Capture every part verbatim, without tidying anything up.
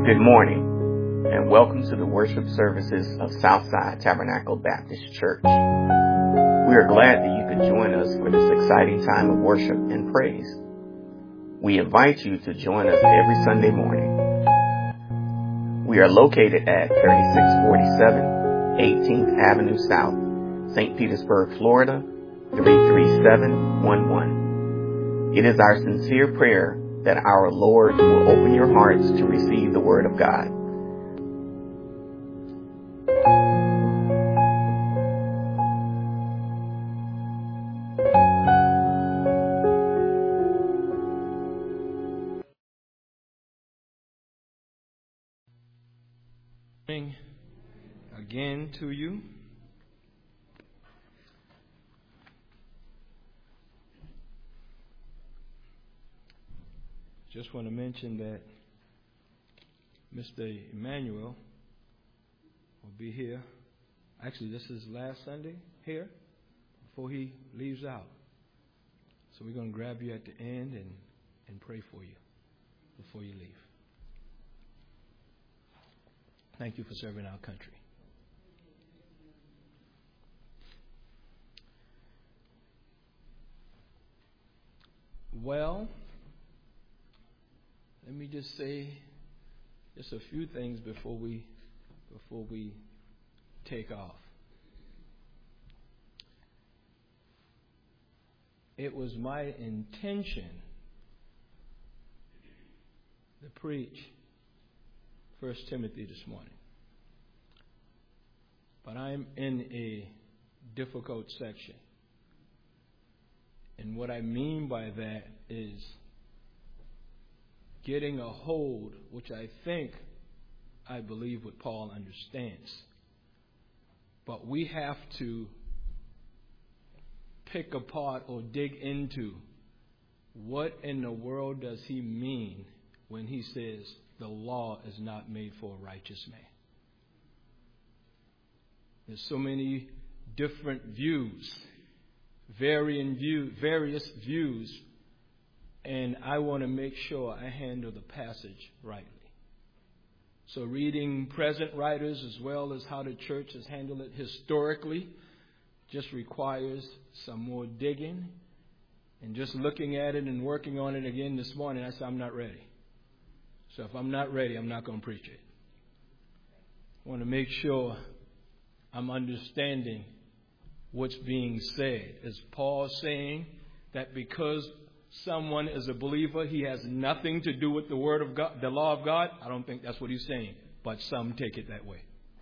Good morning, and welcome to the worship services of Southside Tabernacle Baptist Church. We are glad that you could join us for this exciting time of worship and praise. We invite you to join us every Sunday morning. We are located at thirty-six forty-seven eighteenth Avenue South, Saint Petersburg, Florida, three three seven one one. It is our sincere prayer that our Lord will open your hearts to receive the Word of God. Again to you. Just want to mention that Mister Emmanuel will be here. Actually, this is last Sunday here before he leaves out. So we're going to grab you at the end and, and pray for you before you leave. Thank you for serving our country. Well, let me just say just a few things before we before we take off. It was my intention to preach First Timothy this morning, but I'm in a difficult section. And what I mean by that is getting a hold, which I think, I believe what Paul understands. But we have to pick apart or dig into what in the world does he mean when he says the law is not made for a righteous man. There's so many different views, varying view, various views, and I want to make sure I handle the passage rightly. So reading present writers as well as how the church has handled it historically just requires some more digging. And just looking at it and working on it again this morning, I said, I'm not ready. So if I'm not ready, I'm not going to preach it. I want to make sure I'm understanding what's being said. Is Paul saying that because someone is a believer, he has nothing to do with the word of God, the law of God? I don't think that's what he's saying, but some take it that way.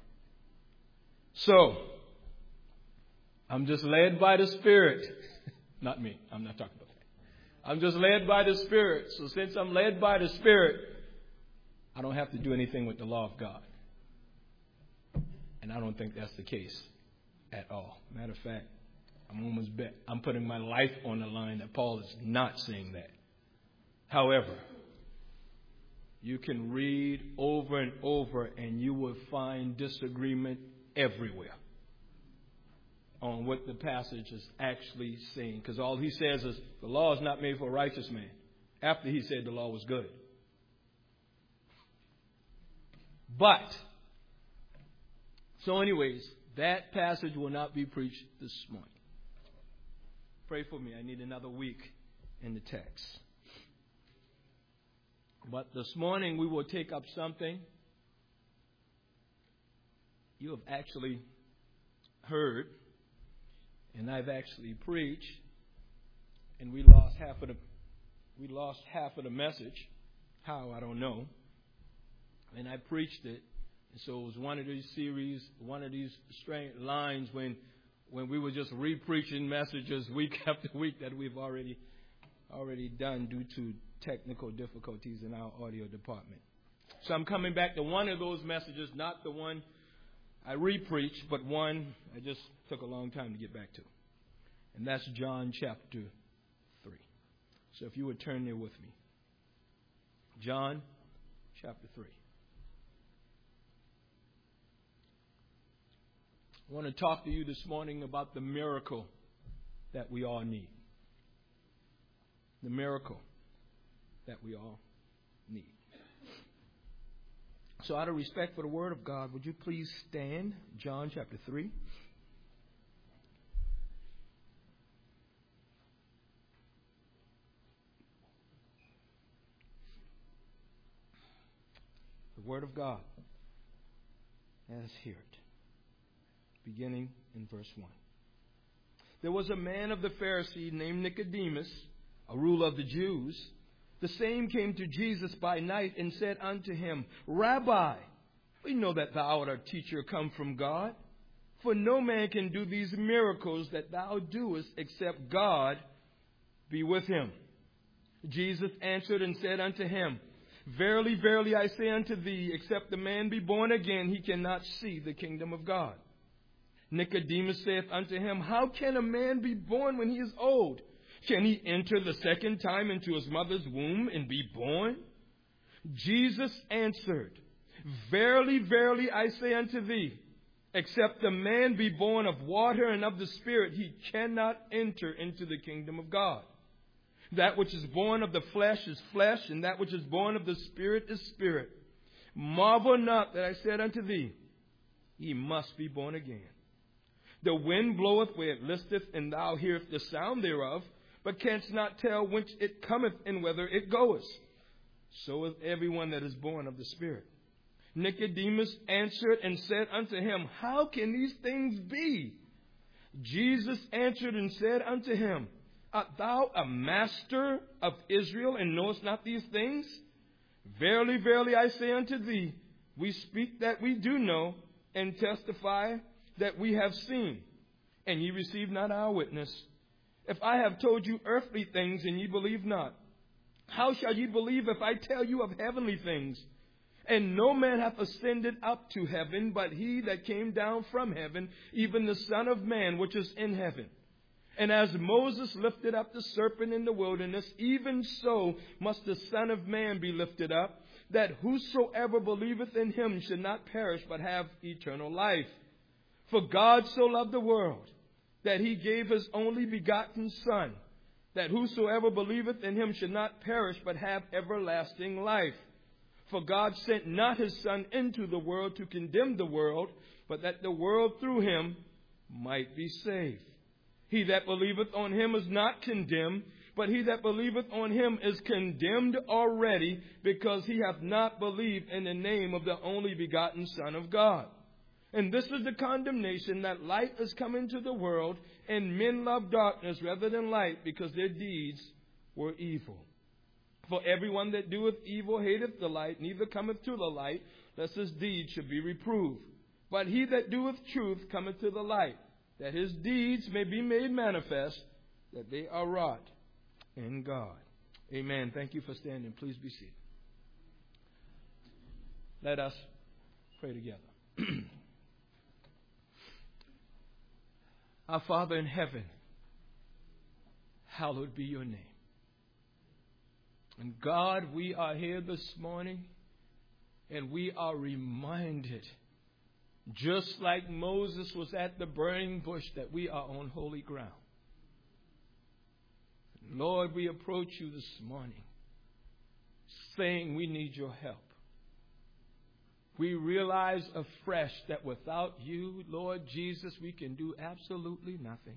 So, I'm just led by the Spirit. Not me. I'm not talking about that. I'm just led by the Spirit. So since I'm led by the Spirit, I don't have to do anything with the law of God. And I don't think that's the case at all. Matter of fact, I'm almost bet I'm putting my life on the line that Paul is not saying that. However, you can read over and over and you will find disagreement everywhere on what the passage is actually saying. Because all he says is the law is not made for a righteous man. After he said the law was good. But, so anyways, that passage will not be preached this morning. Pray for me. I need another week in the text. But this morning we will take up something you have actually heard, and I've actually preached, and we lost half of the we lost half of the message. How, I don't know. And I preached it. And so it was one of these series, one of these strange lines when when we were just re-preaching messages week after week that we've already already done due to technical difficulties in our audio department. So I'm coming back to one of those messages, not the one I re-preached, but one I just took a long time to get back to. And that's John chapter three. So if you would turn there with me. John chapter three. I want to talk to you this morning about the miracle that we all need. The miracle that we all need. So out of respect for the Word of God, would you please stand? John chapter three. The Word of God, as hear it, beginning in verse one. There was a man of the Pharisees named Nicodemus, a ruler of the Jews. The same came to Jesus by night and said unto him, Rabbi, we know that thou art a teacher come from God, for no man can do these miracles that thou doest except God be with him. Jesus answered and said unto him, Verily, verily, I say unto thee, except the man be born again, he cannot see the kingdom of God. Nicodemus saith unto him, How can a man be born when he is old? Can he enter the second time into his mother's womb and be born? Jesus answered, Verily, verily, I say unto thee, except a man be born of water and of the Spirit, he cannot enter into the kingdom of God. That which is born of the flesh is flesh, and that which is born of the Spirit is spirit. Marvel not that I said unto thee, Ye must be born again. The wind bloweth where it listeth, and thou hearest the sound thereof, but canst not tell whence it cometh and whither it goeth. So is everyone that is born of the Spirit. Nicodemus answered and said unto him, How can these things be? Jesus answered and said unto him, Art thou a master of Israel, and knowest not these things? Verily, verily, I say unto thee, we speak that we do know, and testify that we have seen, and ye receive not our witness. If I have told you earthly things, and ye believe not, how shall ye believe if I tell you of heavenly things? And no man hath ascended up to heaven, but he that came down from heaven, even the Son of Man which is in heaven. And as Moses lifted up the serpent in the wilderness, even so must the Son of Man be lifted up, that whosoever believeth in him should not perish, but have eternal life. For God so loved the world, that he gave his only begotten Son, that whosoever believeth in him should not perish, but have everlasting life. For God sent not his Son into the world to condemn the world, but that the world through him might be saved. He that believeth on him is not condemned, but he that believeth on him is condemned already, because he hath not believed in the name of the only begotten Son of God. And this is the condemnation, that light is come into the world, and men love darkness rather than light, because their deeds were evil. For everyone that doeth evil hateth the light, neither cometh to the light, lest his deeds should be reproved. But he that doeth truth cometh to the light, that his deeds may be made manifest, that they are wrought in God. Amen. Thank you for standing. Please be seated. Let us pray together. Our Father in heaven, hallowed be your name. And God, we are here this morning, and we are reminded, just like Moses was at the burning bush, that we are on holy ground. Lord, we approach you this morning, saying we need your help. We realize afresh that without you, Lord Jesus, we can do absolutely nothing.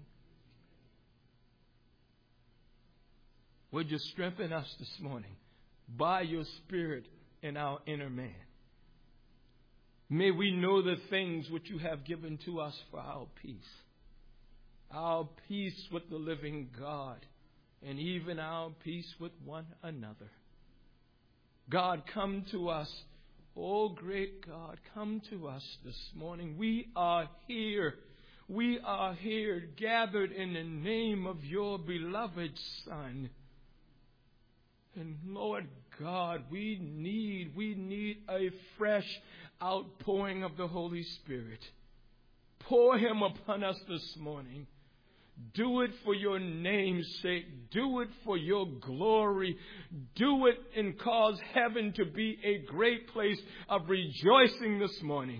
Would you strengthen us this morning by your Spirit in our inner man? May we know the things which you have given to us for our peace. Our peace with the living God, and even our peace with one another. God, come to us. Oh, great God, come to us this morning. We are here. We are here gathered in the name of your beloved Son. And Lord God, we need, we need a fresh outpouring of the Holy Spirit. Pour him upon us this morning. Do it for your name's sake. Do it for your glory. Do it and cause heaven to be a great place of rejoicing this morning.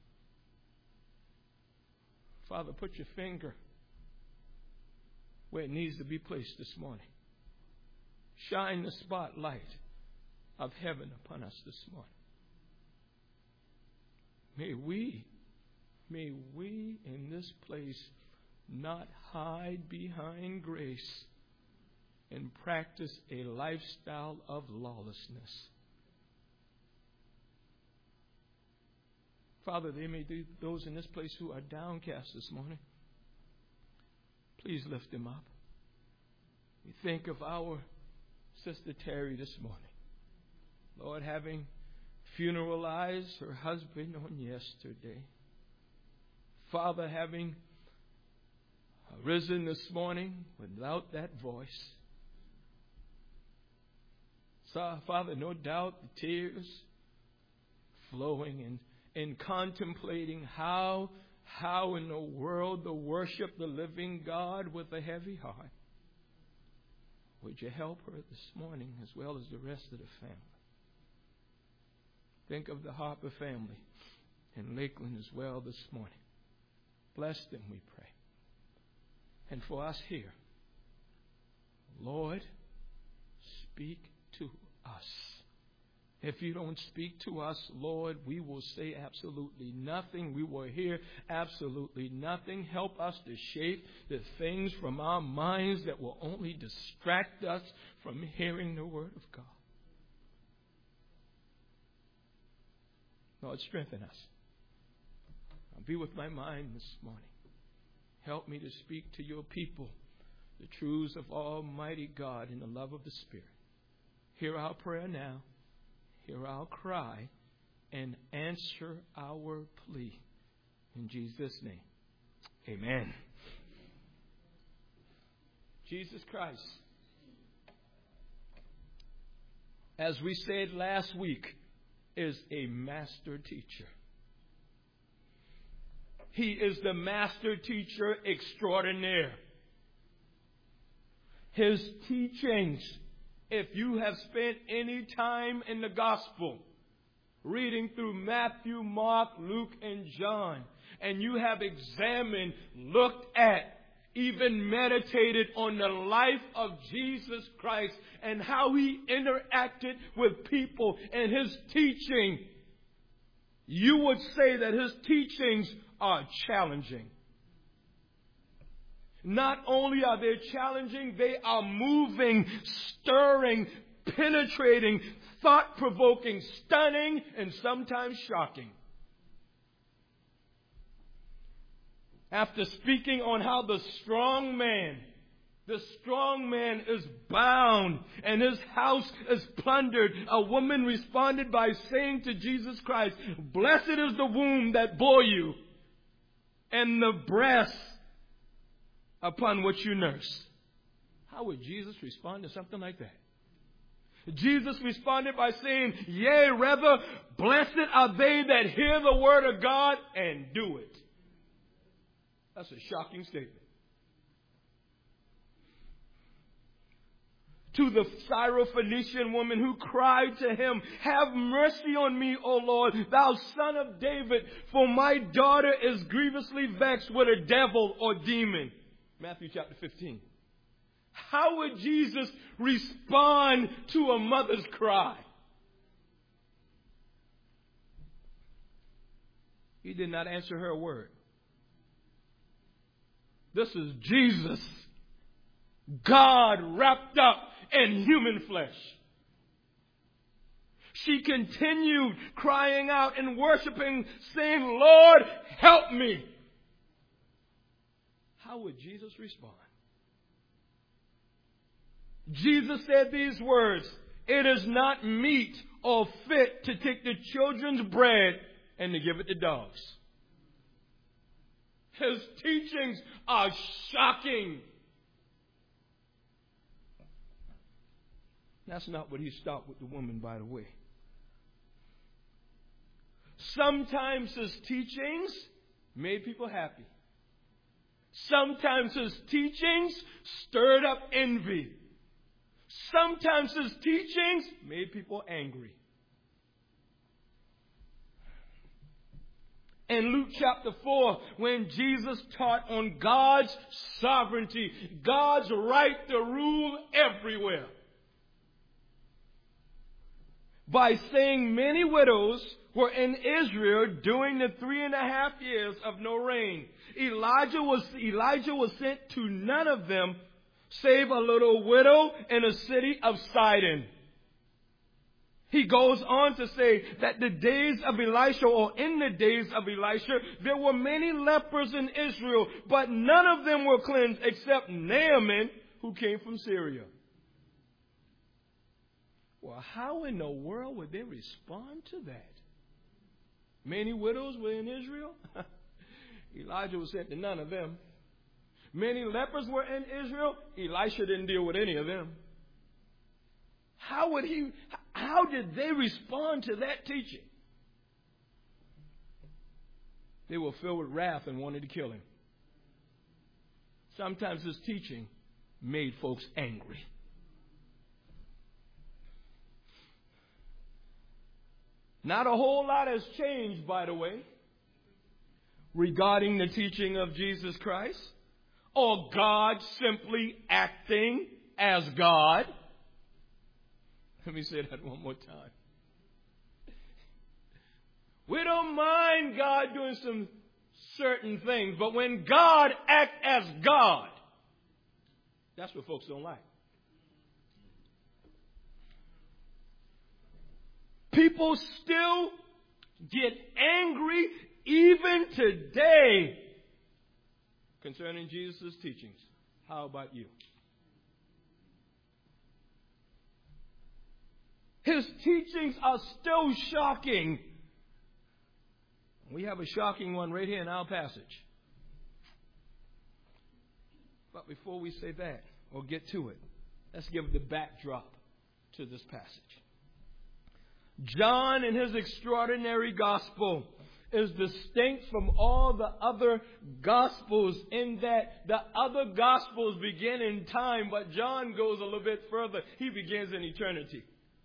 Father, put your finger where it needs to be placed this morning. Shine the spotlight of heaven upon us this morning. May we, may we in this place not hide behind grace and practice a lifestyle of lawlessness. Father, there may be those in this place who are downcast this morning. Please lift them up. We think of our Sister Terry this morning. Lord, having funeralized her husband on yesterday. Father, having risen this morning without that voice. So, Father, no doubt the tears flowing and, and contemplating how, how in the world to worship the living God with a heavy heart. Would you help her this morning as well as the rest of the family? Think of the Harper family in Lakeland as well this morning. Bless them, we pray. And for us here, Lord, speak to us. If you don't speak to us, Lord, we will say absolutely nothing. We will hear absolutely nothing. Help us to shape the things from our minds that will only distract us from hearing the Word of God. Lord, strengthen us. I'll be with my mind this morning. Help me to speak to your people the truths of Almighty God in the love of the Spirit. Hear our prayer now. Hear our cry. And answer our plea. In Jesus' name. Amen. Jesus Christ, as we said last week, is a master teacher. He is the master teacher extraordinaire. His teachings, if you have spent any time in the gospel, reading through Matthew, Mark, Luke, and John, and you have examined, looked at, even meditated on the life of Jesus Christ and how he interacted with people and his teaching, you would say that his teachings are challenging. Not only are they challenging, they are moving, stirring, penetrating, thought-provoking, stunning, and sometimes shocking. After speaking on how the strong man, the strong man is bound and his house is plundered, a woman responded by saying to Jesus Christ, "Blessed is the womb that bore you and the breast upon which you nurse." How would Jesus respond to something like that? Jesus responded by saying, "Yea, rather, blessed are they that hear the word of God and do it." That's a shocking statement. To the Syrophoenician woman who cried to him, "Have mercy on me, O Lord, thou son of David, for my daughter is grievously vexed with a devil or demon." Matthew chapter fifteen. How would Jesus respond to a mother's cry? He did not answer her a word. This is Jesus, God wrapped up in human flesh. She continued crying out and worshiping, saying, "Lord, help me." How would Jesus respond? Jesus said these words, "It is not meet or fit to take the children's bread and to give it to dogs." His teachings are shocking. That's not what he stopped with the woman, by the way. Sometimes his teachings made people happy. Sometimes his teachings stirred up envy. Sometimes his teachings made people angry. In Luke chapter four, when Jesus taught on God's sovereignty, God's right to rule everywhere, by saying many widows were in Israel during the three and a half years of no rain. Elijah was, Elijah was sent to none of them save a little widow in a city of Sidon. He goes on to say that the days of Elisha, or in the days of Elisha, there were many lepers in Israel, but none of them were cleansed except Naaman, who came from Syria. Well, how in the world would they respond to that? Many widows were in Israel. Elijah was sent to none of them. Many lepers were in Israel. Elisha didn't deal with any of them. How would he, how did they respond to that teaching? They were filled with wrath and wanted to kill him. Sometimes this teaching made folks angry. Not a whole lot has changed, by the way, regarding the teaching of Jesus Christ, or God simply acting as God. Let me say that one more time. We don't mind God doing some certain things, but when God acts as God, that's what folks don't like. People still get angry even today concerning Jesus' teachings. How about you? His teachings are still shocking. We have a shocking one right here in our passage. But before we say that, or get to it, let's give the backdrop to this passage. John, in his extraordinary gospel, is distinct from all the other gospels in that the other gospels begin in time, but John goes a little bit further. He begins in eternity.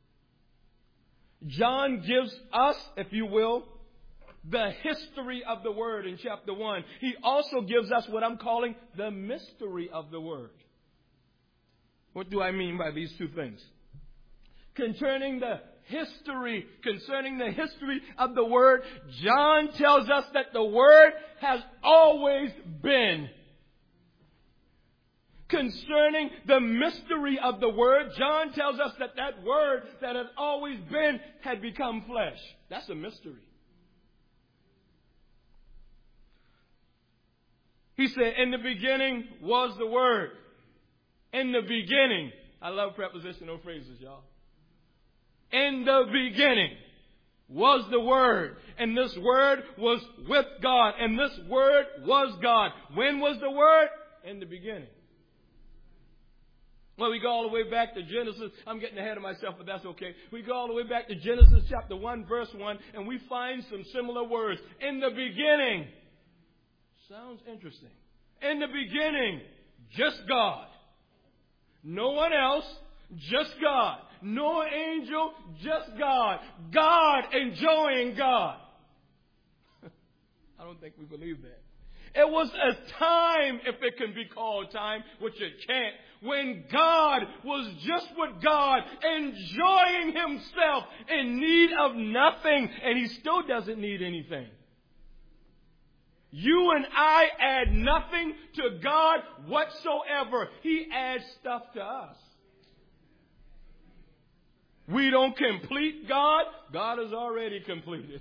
John gives us, if you will, the history of the Word in chapter one. He also gives us what I'm calling the mystery of the Word. What do I mean by these two things? Concerning the history, concerning the history of the Word, John tells us that the Word has always been. Concerning the mystery of the Word, John tells us that that Word that has always been had become flesh. That's a mystery. He said, in the beginning was the Word. In the beginning. I love prepositional phrases, y'all. In the beginning was the Word. And this Word was with God. And this Word was God. When was the Word? In the beginning. Well, we go all the way back to Genesis. I'm getting ahead of myself, but that's okay. We go all the way back to Genesis chapter one, verse one, and we find some similar words. In the beginning. Sounds interesting. In the beginning, just God. No one else, just God. No angel, just God. God enjoying God. I don't think we believe that. It was a time, if it can be called time, which it can't, when God was just with God, enjoying himself, in need of nothing, and he still doesn't need anything. You and I add nothing to God whatsoever. He adds stuff to us. We don't complete God. God is already completed.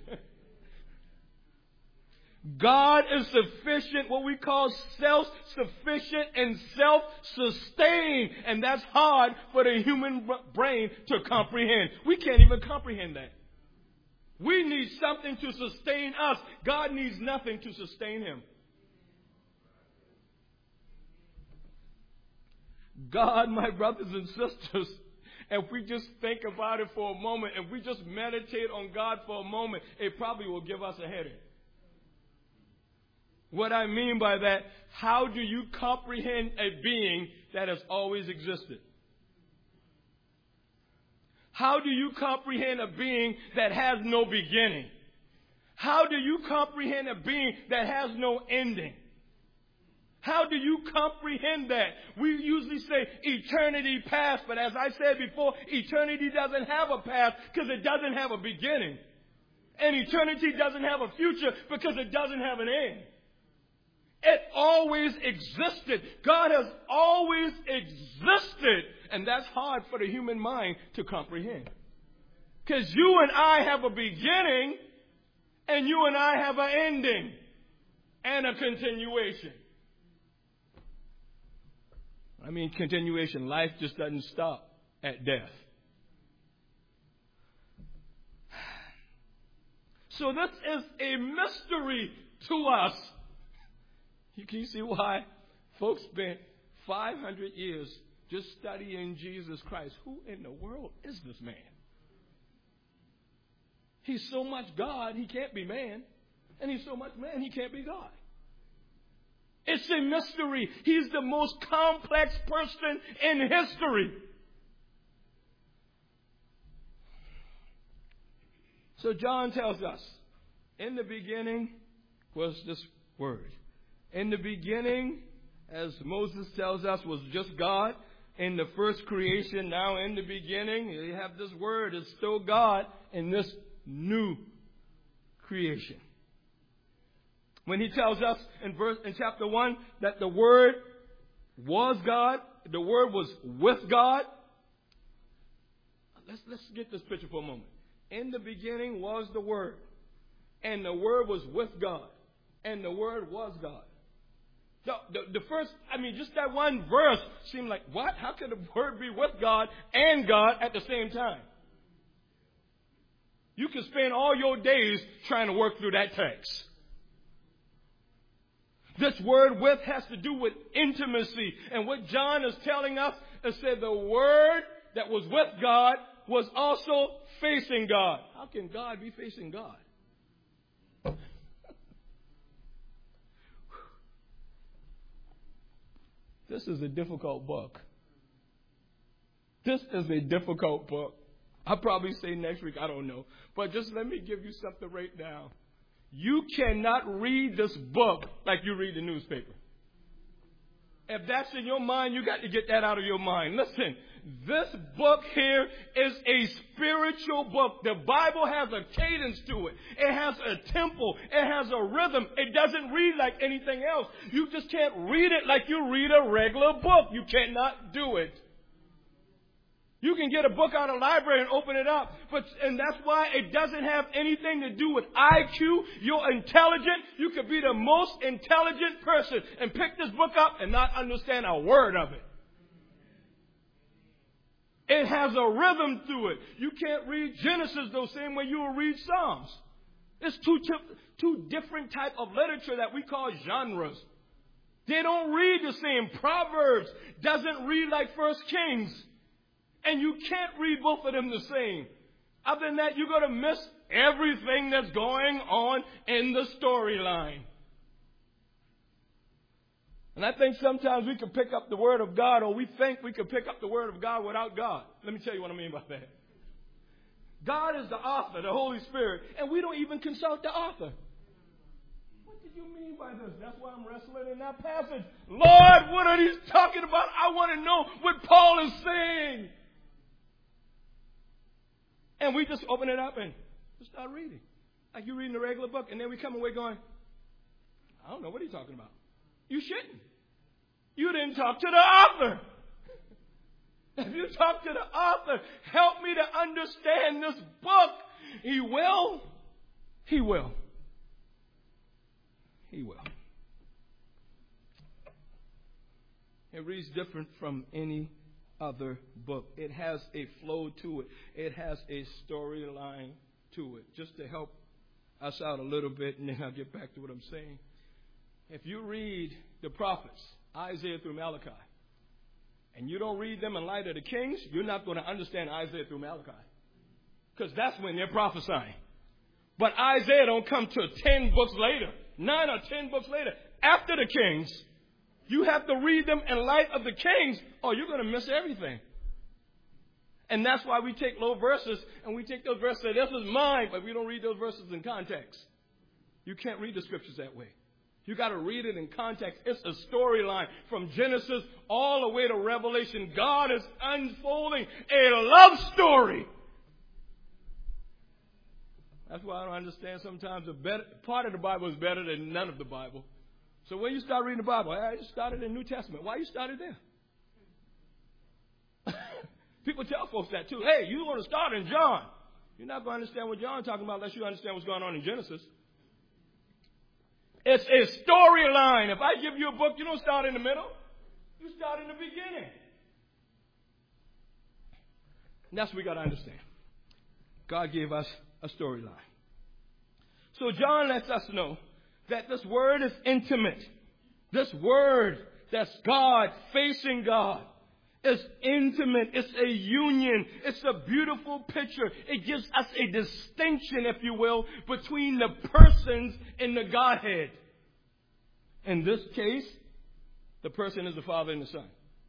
God is sufficient, what we call self-sufficient and self-sustained. And that's hard for the human brain to comprehend. We can't even comprehend that. We need something to sustain us. God needs nothing to sustain him. God, my brothers and sisters, if we just think about it for a moment, if we just meditate on God for a moment, it probably will give us a headache. What I mean by that, how do you comprehend a being that has always existed? How do you comprehend a being that has no beginning? How do you comprehend a being that has no ending? How do you comprehend that? We usually say eternity past, but as I said before, eternity doesn't have a past because it doesn't have a beginning. And eternity doesn't have a future because it doesn't have an end. It always existed. God has always existed. And that's hard for the human mind to comprehend. Because you and I have a beginning and you and I have an ending and a continuation. I mean continuation. Life just doesn't stop at death. So this is a mystery to us. You can see why folks spent five hundred years just studying Jesus Christ. Who in the world is this man? He's so much God, he can't be man. And he's so much man, he can't be God. It's a mystery. He's the most complex person in history. So John tells us, in the beginning was this Word. In the beginning, as Moses tells us, was just God. In the first creation, now in the beginning, you have this Word. It's still God in this new creation. When he tells us in verse in chapter one that the Word was God, the Word was with God. Let's let's get this picture for a moment. In the beginning was the Word, and the Word was with God, and the Word was God. The, the, the first, I mean, just that one verse seemed like, what? How could the Word be with God and God at the same time? You can spend all your days trying to work through that text. This word with has to do with intimacy. And what John is telling us is that the Word that was with God was also facing God. How can God be facing God? This is a difficult book. This is a difficult book. I'll probably say next week, I don't know. But just let me give you something right now. You cannot read this book like you read the newspaper. If that's in your mind, you got to get that out of your mind. Listen, this book here is a spiritual book. The Bible has a cadence to it. It has a tempo. It has a rhythm. It doesn't read like anything else. You just can't read it like you read a regular book. You cannot do it. You can get a book out of the library and open it up. But, and that's why it doesn't have anything to do with I Q. You're intelligent. You could be the most intelligent person and pick this book up and not understand a word of it. It has a rhythm to it. You can't read Genesis the same way you will read Psalms. It's two, two different type of literature that we call genres. They don't read the same. Proverbs doesn't read like First Kings. And you can't read both of them the same. Other than that, you're going to miss everything that's going on in the storyline. And I think sometimes we can pick up the Word of God, or we think we can pick up the Word of God without God. Let me tell you what I mean by that. God is the author, the Holy Spirit, and we don't even consult the author. What did you mean by this? That's why I'm wrestling in that passage. Lord, what are these talking about? I want to know what Paul is saying. And we just open it up and just start reading. Like you're reading a regular book. And then we come away going, I don't know what he's talking about. You shouldn't. You didn't talk to the author. If you talk to the author, help me to understand this book. He will. He will. He will. It reads different from any other book. It has a flow to it. It has a storyline to it. Just to help us out a little bit, and then I'll get back to what I'm saying. If you read the prophets, Isaiah through Malachi, and you don't read them in light of the kings, you're not going to understand Isaiah through Malachi. Because that's when they're prophesying. But Isaiah don't come to ten books later, nine or ten books later, after the kings. You have to read them in light of the kings, or you're going to miss everything. And that's why we take low verses, and we take those verses and say, this is mine, but we don't read those verses in context. You can't read the scriptures that way. You got to read it in context. It's a storyline from Genesis all the way to Revelation. God is unfolding a love story. That's why I don't understand sometimes the better, part of the Bible is better than none of the Bible. So when you start reading the Bible, I just started in the New Testament. Why you started there? People tell folks that too. Hey, you want to start in John. You're not going to understand what John's talking about unless you understand what's going on in Genesis. It's a storyline. If I give you a book, you don't start in the middle. You start in the beginning. And that's what we got to understand. God gave us a storyline. So John lets us know that this word is intimate. This word that's God facing God. It's intimate. It's a union. It's a beautiful picture. It gives us a distinction, if you will, between the persons in the Godhead. In this case, the person is the Father and the Son.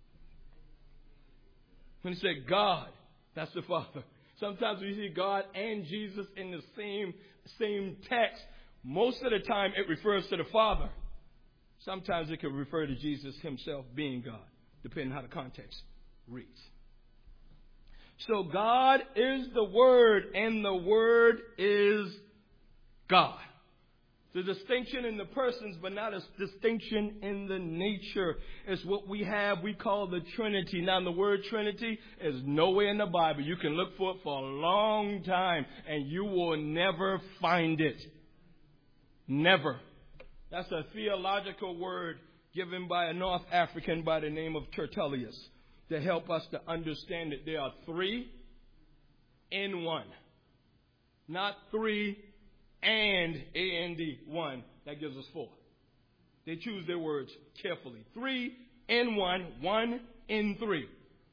When he said God, that's the Father. Sometimes we see God and Jesus in the same, same text. Most of the time it refers to the Father. Sometimes it can refer to Jesus himself being God, depending on how the context reads. So God is the Word, and the Word is God. The distinction in the persons, but not a distinction in the nature, is what we have, we call the Trinity. Now, the word Trinity is nowhere in the Bible. You can look for it for a long time, and you will never find it. Never. That's a theological word given by a North African by the name of Tertullius to help us to understand that there are three in one. Not three and A N D, one. That gives us four. They choose their words carefully. Three in one, one in three.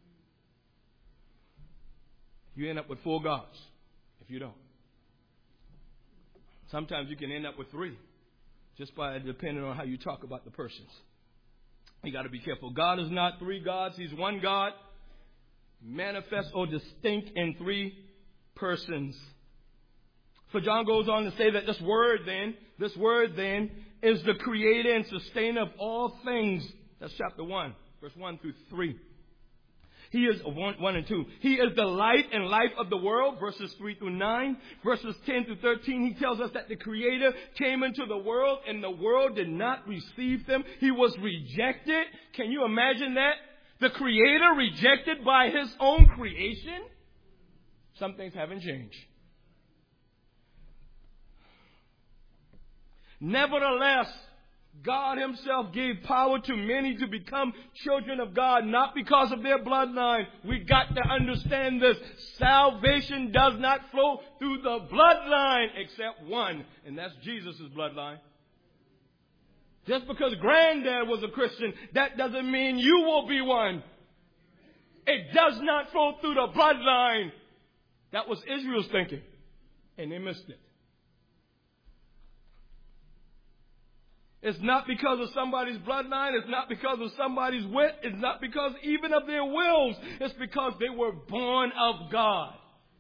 You end up with four gods if you don't. Sometimes you can end up with three, just by depending on how you talk about the persons. You got to be careful. God is not three gods. He's one God, manifest or distinct in three persons. So John goes on to say that this word then, this word then, is the creator and sustainer of all things. That's chapter one, verse one through three. He is one, one and two. He is the light and life of the world, verses three through nine. Verses ten through thirteen, he tells us that the Creator came into the world and the world did not receive him. He was rejected. Can you imagine that? The Creator rejected by his own creation? Some things haven't changed. Nevertheless, God himself gave power to many to become children of God, not because of their bloodline. We got to understand this. Salvation does not flow through the bloodline except one, and that's Jesus' bloodline. Just because granddad was a Christian, that doesn't mean you will be one. It does not flow through the bloodline. That was Israel's thinking, and they missed it. It's not because of somebody's bloodline. It's not because of somebody's wit. It's not because even of their wills. It's because they were born of God.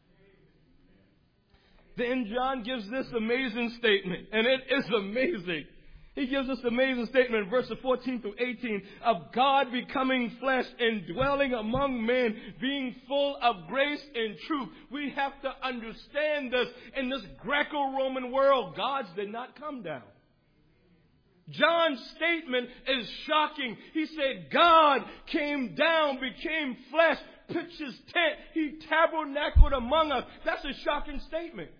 Then John gives this amazing statement, and it is amazing. He gives this amazing statement in verses fourteen through eighteen of God becoming flesh and dwelling among men, being full of grace and truth. We have to understand this. In this Greco-Roman world, gods did not come down. John's statement is shocking. He said, God came down, became flesh, pitched his tent. He tabernacled among us. That's a shocking statement.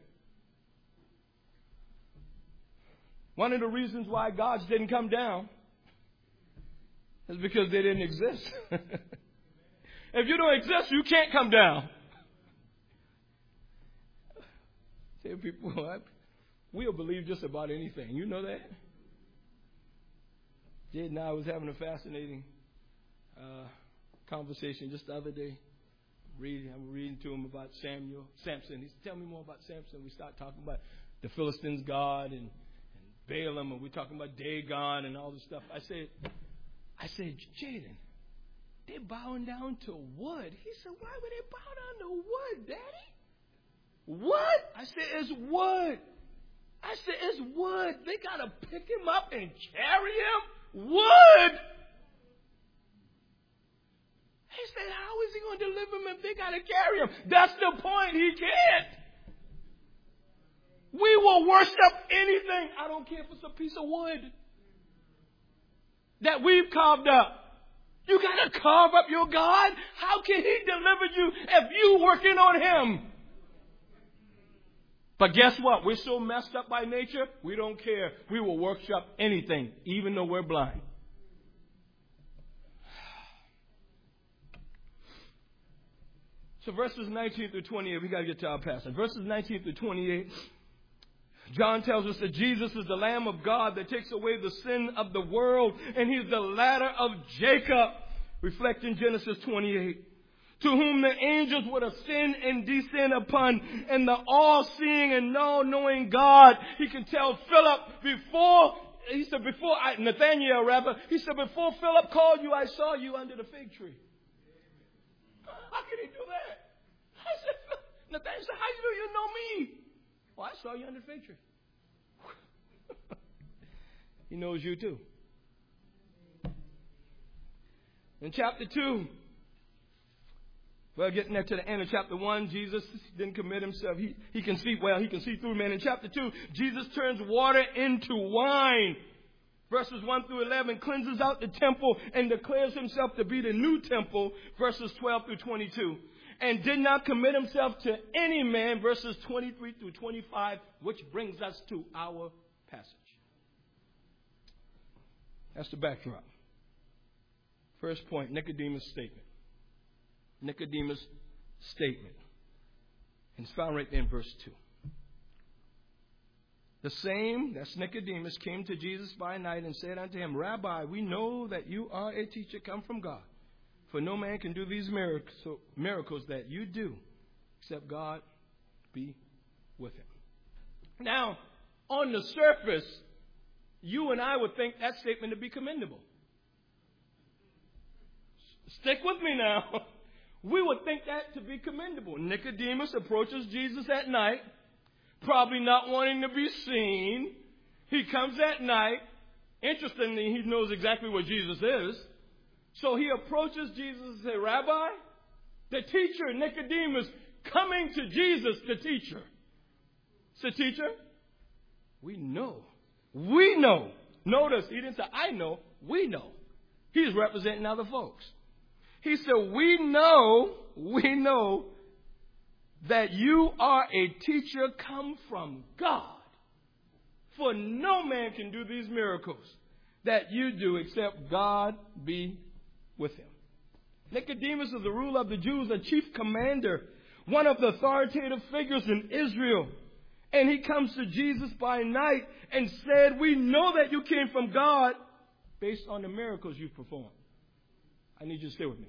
One of the reasons why gods didn't come down is because they didn't exist. If you don't exist, you can't come down. Say people, we'll believe just about anything. You know that? Jade and I was having a fascinating uh, conversation just the other day. Reading, I'm reading to him about Samuel, Samson. He said, "Tell me more about Samson." We start talking about the Philistines' God and, and Balaam, and we're talking about Dagon and all this stuff. I said, I said, Jaden, they're bowing down to wood. He said, why would they bow down to wood, Daddy? What? I said, it's wood. I said, it's wood. They got to pick him up and carry him. Wood! He said, how is he going to deliver him if they got to carry him? That's the point. He can't. will worship anything. I don't care if it's a piece of wood that we've carved up. You got to carve up your God. How can he deliver you if you working on him? But guess what? We're so messed up by nature, we don't care. We will worship anything, even though we're blind. So verses nineteen through twenty-eight, we got to get to our passage. Verses nineteen through twenty-eight, John tells us that Jesus is the Lamb of God that takes away the sin of the world, and he's the ladder of Jacob, reflecting Genesis twenty-eight, to whom the angels would ascend and descend upon, and the all-seeing and all-knowing God. He can tell Philip before, he said, before I, Nathaniel rather, he said, before Philip called you, I saw you under the fig tree. How can he do that? I said, Nathaniel said, how do you know me? Well, I saw you under the fig tree. He knows you too. In chapter two, well, getting there to the end of chapter one, Jesus didn't commit himself. He, he can see, well, he can see through men. In chapter two, Jesus turns water into wine. Verses one through eleven, cleanses out the temple and declares himself to be the new temple. Verses twelve through twenty-two. And did not commit himself to any man. Verses twenty-three through twenty-five, which brings us to our passage. That's the backdrop. First point, Nicodemus' statement. Nicodemus' statement. And it's found right there in verse two. The same, that's Nicodemus, came to Jesus by night and said unto him, Rabbi, we know that you are a teacher come from God. For no man can do these miracles, miracles that you do, except God be with him. Now, on the surface, you and I would think that statement to be commendable. Stick with me now. We would think that to be commendable. Nicodemus approaches Jesus at night, probably not wanting to be seen. He comes at night. Interestingly, he knows exactly what Jesus is. So he approaches Jesus and says, Rabbi, the teacher, Nicodemus, coming to Jesus, the teacher. Said, teacher, we know. We know. Notice, he didn't say, I know. We know. He's representing other folks. He said, we know, we know that you are a teacher come from God. For no man can do these miracles that you do except God be with him. Nicodemus is the ruler of the Jews, a chief commander, one of the authoritative figures in Israel. And he comes to Jesus by night and said, we know that you came from God based on the miracles you performed. I need you to stay with me.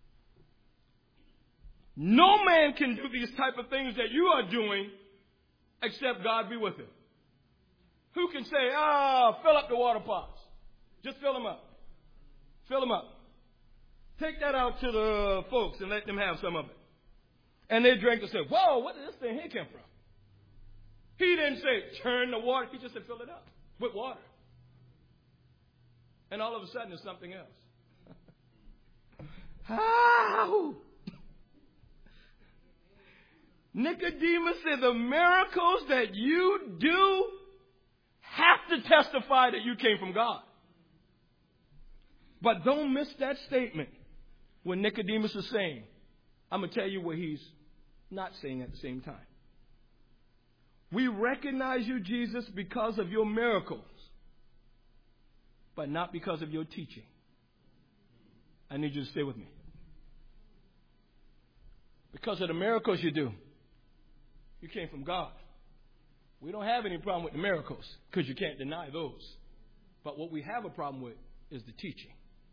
No man can do these type of things that you are doing except God be with him. Who can say, ah, fill up the water pots. Just fill them up. Fill them up. Take that out to the folks and let them have some of it. And they drank and said, whoa, where did this thing here come from? He didn't say, turn the water. He just said, fill it up with water. And all of a sudden, there's something else. How? Nicodemus said, the miracles that you do have to testify that you came from God. But don't miss that statement when Nicodemus is saying. I'm going to tell you what he's not saying at the same time. We recognize you, Jesus, because of your miracles, but not because of your teaching. I need you to stay with me. Because of the miracles you do, you came from God. We don't have any problem with the miracles because you can't deny those. But what we have a problem with is the teaching.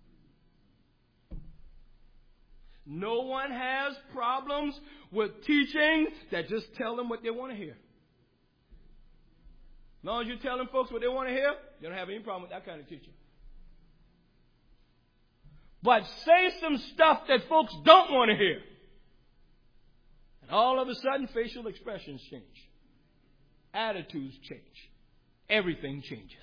No one has problems with teaching that just tell them what they want to hear. As long as you're telling folks what they want to hear, you don't have any problem with that kind of teaching. But say some stuff that folks don't want to hear. And all of a sudden, facial expressions change. Attitudes change. Everything changes.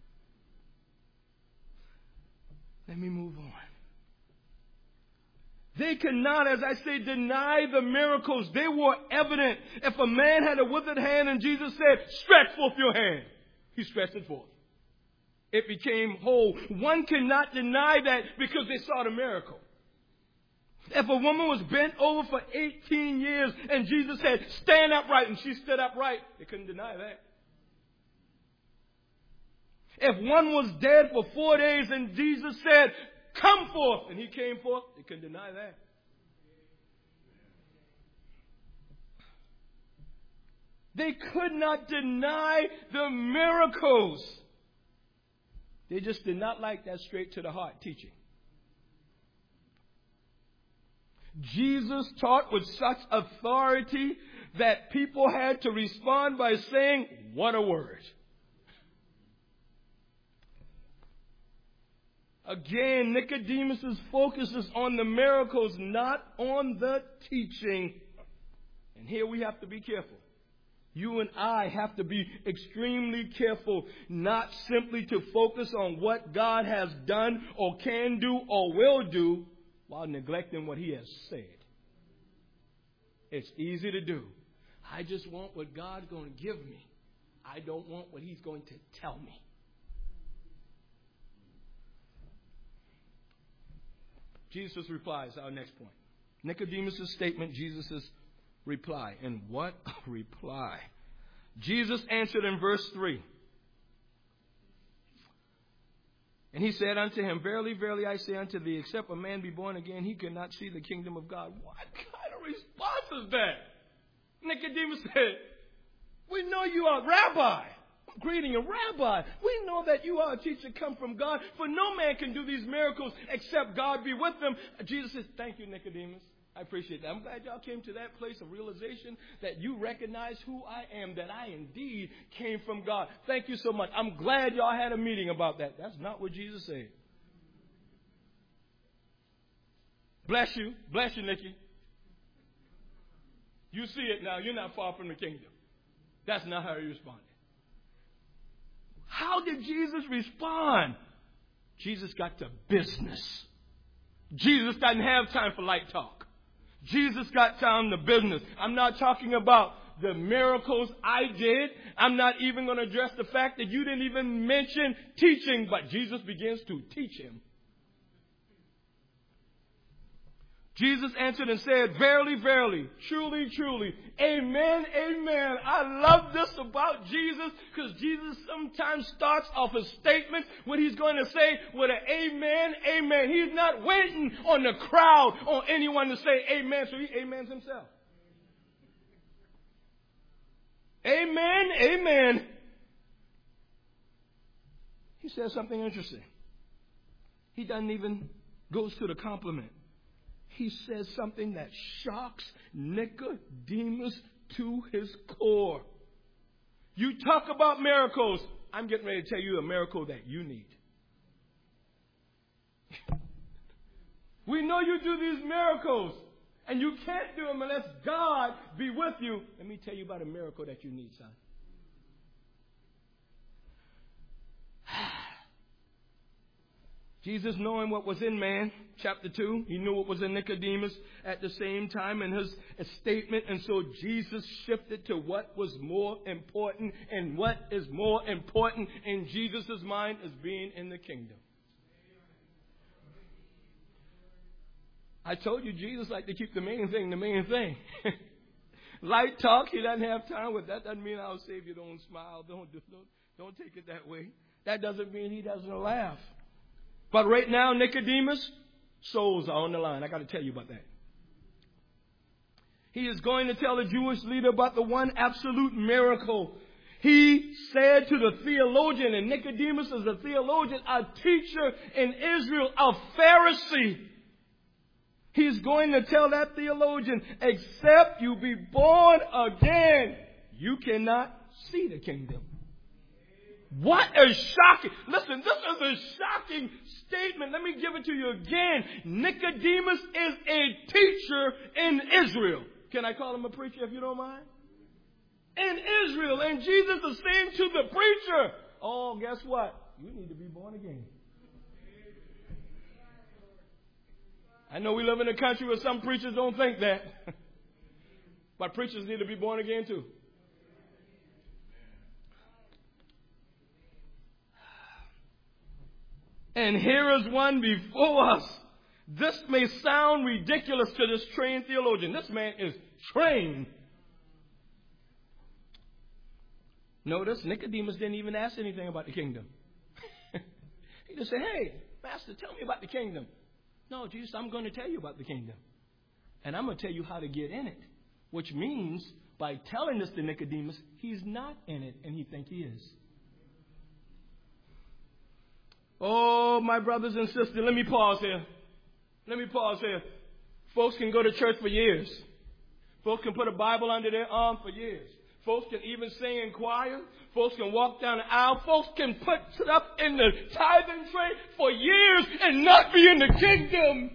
Let me move on. They cannot, as I say, deny the miracles. They were evident. If a man had a withered hand and Jesus said, stretch forth your hand, he stretched it forth. It became whole. One cannot deny that because they saw the miracle. If a woman was bent over for eighteen years and Jesus said, stand upright, and she stood upright, they couldn't deny that. If one was dead for four days and Jesus said, come forth, and he came forth, they couldn't deny that. They could not deny the miracles. They just did not like that straight to the heart teaching. Jesus taught with such authority that people had to respond by saying, what a word. Again, Nicodemus' focus is on the miracles, not on the teaching. And here we have to be careful. You and I have to be extremely careful not simply to focus on what God has done or can do or will do while neglecting what He has said. It's easy to do. I just want what God's going to give me. I don't want what He's going to tell me. Jesus replies, our next point. Nicodemus' statement, Jesus' reply. And what a reply. Jesus answered in verse three. And he said unto him, verily, verily, I say unto thee, except a man be born again, he cannot see the kingdom of God. What kind of response is that? Nicodemus said, we know you are a rabbi. Greeting a rabbi. We know that you are a teacher come from God, for no man can do these miracles except God be with them. Jesus says, thank you, Nicodemus. I appreciate that. I'm glad y'all came to that place of realization that you recognize who I am, that I indeed came from God. Thank you so much. I'm glad y'all had a meeting about that. That's not what Jesus said. Bless you. Bless you, Nikki. You see it now. You're not far from the kingdom. That's not how he responded. How did Jesus respond? Jesus got to business. Jesus doesn't have time for light talk. Jesus got down to business. I'm not talking about the miracles I did. I'm not even going to address the fact that you didn't even mention teaching, but Jesus begins to teach him. Jesus answered and said, verily, verily, truly, truly, amen, amen. I love this about Jesus because Jesus sometimes starts off a statement, what he's going to say, with an amen, amen. He's not waiting on the crowd or anyone to say amen, so he amens himself. Amen, amen. He says something interesting. He doesn't even goes to the compliment. He says something that shocks Nicodemus to his core. You talk about miracles. I'm getting ready to tell you a miracle that you need. We know you do these miracles, and you can't do them unless God be with you. Let me tell you about a miracle that you need, son. Jesus, knowing what was in man, chapter two, he knew what was in Nicodemus at the same time in his statement. And so Jesus shifted to what was more important. And what is more important in Jesus' mind is being in the kingdom. I told you Jesus liked to keep the main thing the main thing. Light talk, he doesn't have time with. That doesn't mean I'll save you. Don't smile. Don't, don't, don't take it that way. That doesn't mean he doesn't laugh. But right now, Nicodemus, souls are on the line. I got to tell you about that. He is going to tell the Jewish leader about the one absolute miracle. He said to the theologian, and Nicodemus is a theologian, a teacher in Israel, a Pharisee. He's going to tell that theologian, except you be born again, you cannot see the kingdom. What a shocking, listen, this is a shocking statement. Let me give it to you again. Nicodemus is a teacher in Israel. Can I call him a preacher if you don't mind? In Israel. And Jesus is saying to the preacher, oh, guess what? You need to be born again. I know we live in a country where some preachers don't think that. But preachers need to be born again too. And here is one before us. This may sound ridiculous to this trained theologian. This man is trained. Notice Nicodemus didn't even ask anything about the kingdom. He just said, hey, Master, tell me about the kingdom. No, Jesus, I'm going to tell you about the kingdom. And I'm going to tell you how to get in it. Which means, by telling this to Nicodemus, he's not in it, and he thinks he is. Oh, my brothers and sisters, let me pause here. Let me pause here. Folks can go to church for years. Folks can put a Bible under their arm for years. Folks can even sing in choir. Folks can walk down the aisle. Folks can put stuff in the tithing tray for years and not be in the kingdom.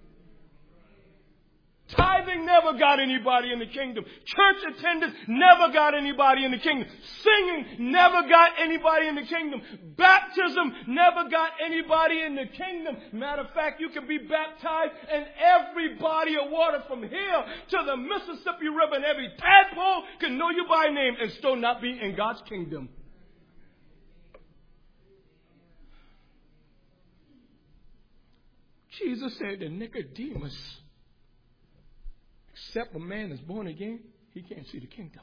Tithing never got anybody in the kingdom. Church attendance never got anybody in the kingdom. Singing never got anybody in the kingdom. Baptism never got anybody in the kingdom. Matter of fact, you can be baptized in every body of water from here to the Mississippi River, and every tadpole can know you by name and still not be in God's kingdom. Jesus said to Nicodemus, except a man is born again, he can't see the kingdom.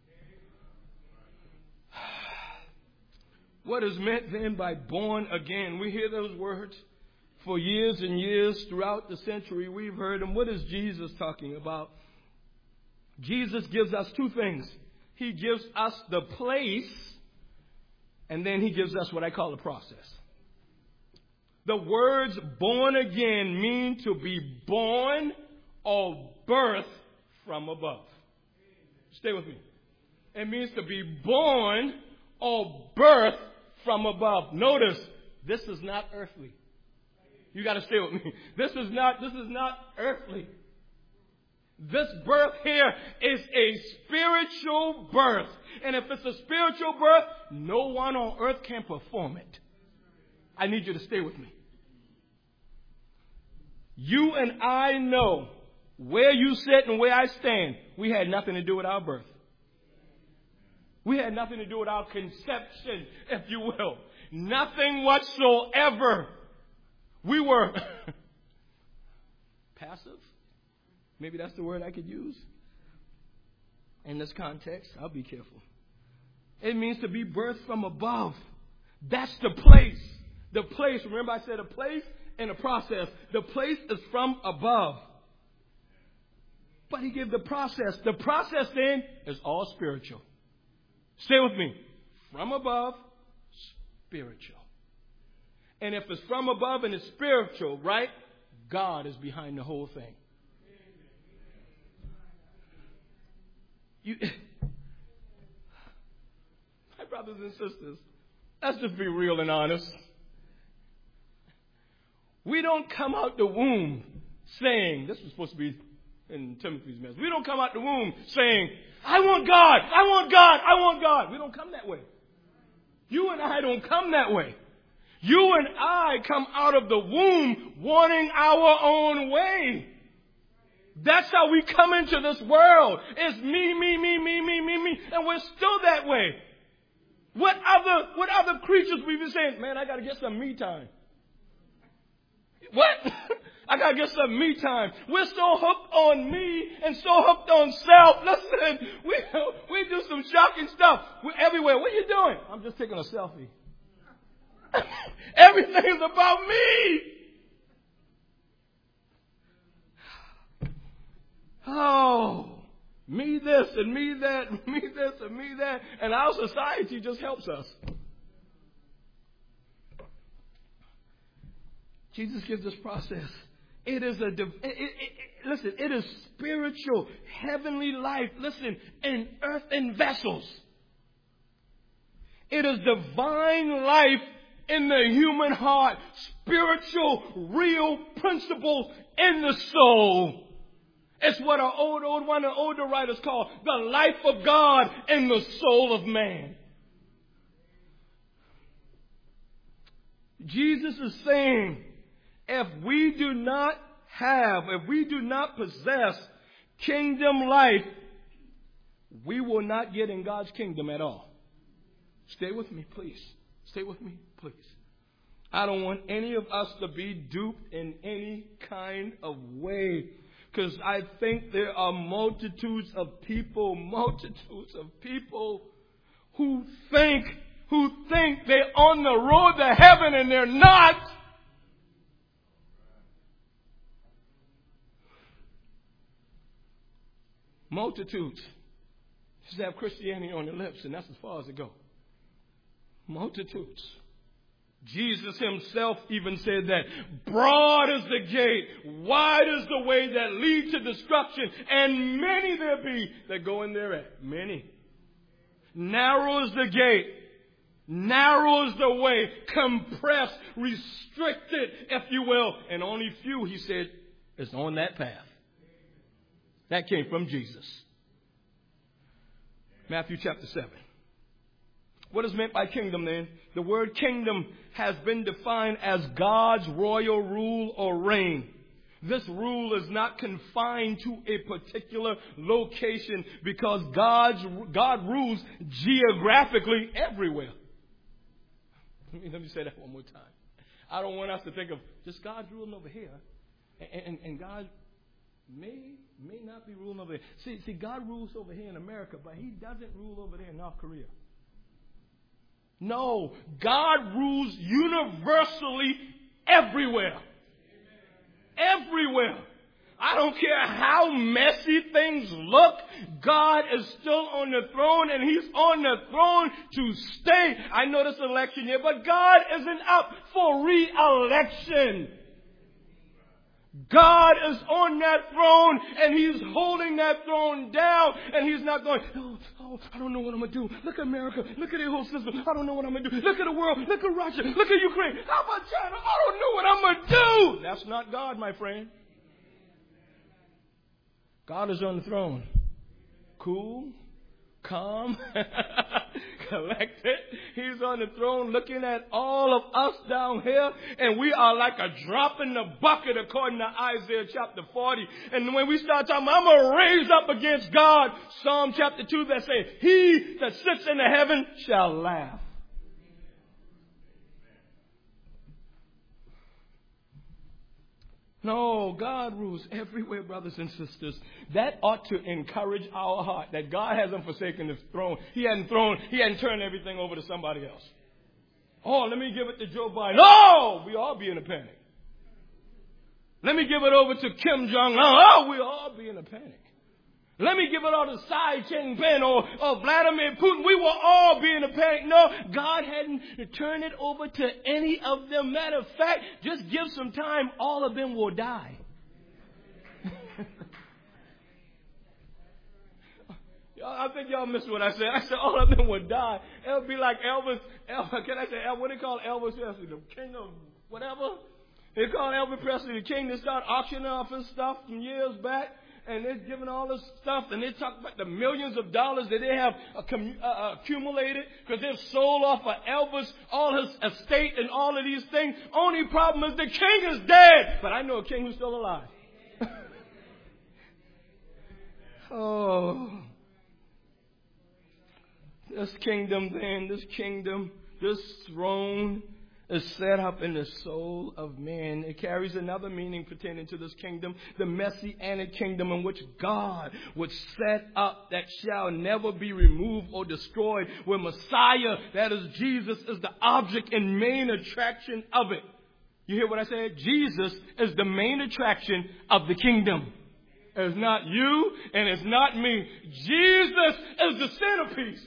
What is meant then by born again? We hear those words for years and years throughout the century. We've heard them. What is Jesus talking about? Jesus gives us two things. He gives us the place, and then he gives us what I call the process. The words born again mean to be born or birth from above. Stay with me. It means to be born or birth from above. Notice, this is not earthly. You got to stay with me. This is not, this is not earthly. This birth here is a spiritual birth. And if it's a spiritual birth, no one on earth can perform it. I need you to stay with me. You and I know where you sit and where I stand, we had nothing to do with our birth. We had nothing to do with our conception, if you will. Nothing whatsoever. We were passive. Maybe that's the word I could use. In this context, I'll be careful. It means to be birthed from above. That's the place. The place, remember I said a place and a process. The place is from above. But he gave the process. The process then is all spiritual. Stay with me. From above, spiritual. And if it's from above and it's spiritual, right? God is behind the whole thing. You, my brothers and sisters, let's just be real and honest. We don't come out the womb saying, this was supposed to be in Timothy's message. We don't come out the womb saying, I want God, I want God, I want God. We don't come that way. You and I don't come that way. You and I come out of the womb wanting our own way. That's how we come into this world. It's me, me, me, me, me, me, me. And we're still that way. What other, what other creatures we've been saying, man, I got to get some me time. What? I got to get some me time. We're so hooked on me and so hooked on self. Listen, we, we do some shocking stuff. We're everywhere. What are you doing? I'm just taking a selfie. Everything's about me. Oh, me this and me that, me this and me that. And our society just helps us. Jesus gives this process. It is a, it, it, it, listen, it is spiritual, heavenly life, listen, in earthen vessels. It is divine life in the human heart, spiritual, real principles in the soul. It's what our old, old one and older writers call the life of God in the soul of man. Jesus is saying, if we do not have, if we do not possess kingdom life, we will not get in God's kingdom at all. Stay with me, please. Stay with me, please. I don't want any of us to be duped in any kind of way. Because I think there are multitudes of people, multitudes of people who think, who think they're on the road to heaven and they're not. Multitudes just have Christianity on their lips, and that's as far as it goes. Multitudes. Jesus himself even said that broad is the gate, wide is the way that leads to destruction, and many there be that go in thereat. Many. Narrow is the gate, narrow is the way, compressed, restricted, if you will, and only few, he said, is on that path. That came from Jesus. Matthew chapter seven. What is meant by kingdom then? The word kingdom has been defined as God's royal rule or reign. This rule is not confined to a particular location because God's, God rules geographically everywhere. Let me, let me say that one more time. I don't want us to think of just God's ruling over here and, and, and God may may not be ruling over there. See, see, God rules over here in America, but he doesn't rule over there in North Korea. No, God rules universally everywhere. Everywhere. I don't care how messy things look, God is still on the throne, and he's on the throne to stay. I know this election year, but God isn't up for re-election. God is on that throne, and he's holding that throne down, and he's not going, oh, oh, I don't know what I'm going to do. Look at America. Look at the whole system. I don't know what I'm going to do. Look at the world. Look at Russia. Look at Ukraine. How about China? I don't know what I'm going to do. That's not God, my friend. God is on the throne. Cool, calm, collected. He's on the throne looking at all of us down here, and we are like a drop in the bucket according to Isaiah chapter forty. And when we start talking, I'm going to raise up against God, Psalm chapter two that says, he that sits in the heaven shall laugh. No, God rules everywhere, brothers and sisters. That ought to encourage our heart that God hasn't forsaken his throne. He hadn't thrown, he hadn't turned everything over to somebody else. Oh, let me give it to Joe Biden. No, we all be in a panic. Let me give it over to Kim Jong-un. Oh, we all be in a panic. Let me give it all to Xi Jinping or, or Vladimir Putin. We will all be in a panic. No, God hadn't turned it over to any of them. Matter of fact, just give some time, all of them will die. I think y'all missed what I said. I said all of them would die. It would be like Elvis. Elvis can I say, what do they call Elvis Presley? The king of whatever? They call Elvis Presley the king. They start auctioning off his stuff some years back. And they're giving all this stuff, and they talk about the millions of dollars that they have uh, accumulated because they've sold off of Elvis, all his estate, and all of these things. Only problem is the king is dead, but I know a king who's still alive. Oh, this kingdom, then, this kingdom, this throne is set up in the soul of man. It carries another meaning pertaining to this kingdom, the messianic kingdom in which God would set up that shall never be removed or destroyed, where Messiah, that is Jesus, is the object and main attraction of it. You hear what I said? Jesus is the main attraction of the kingdom. It's not you and it's not me. Jesus is the centerpiece.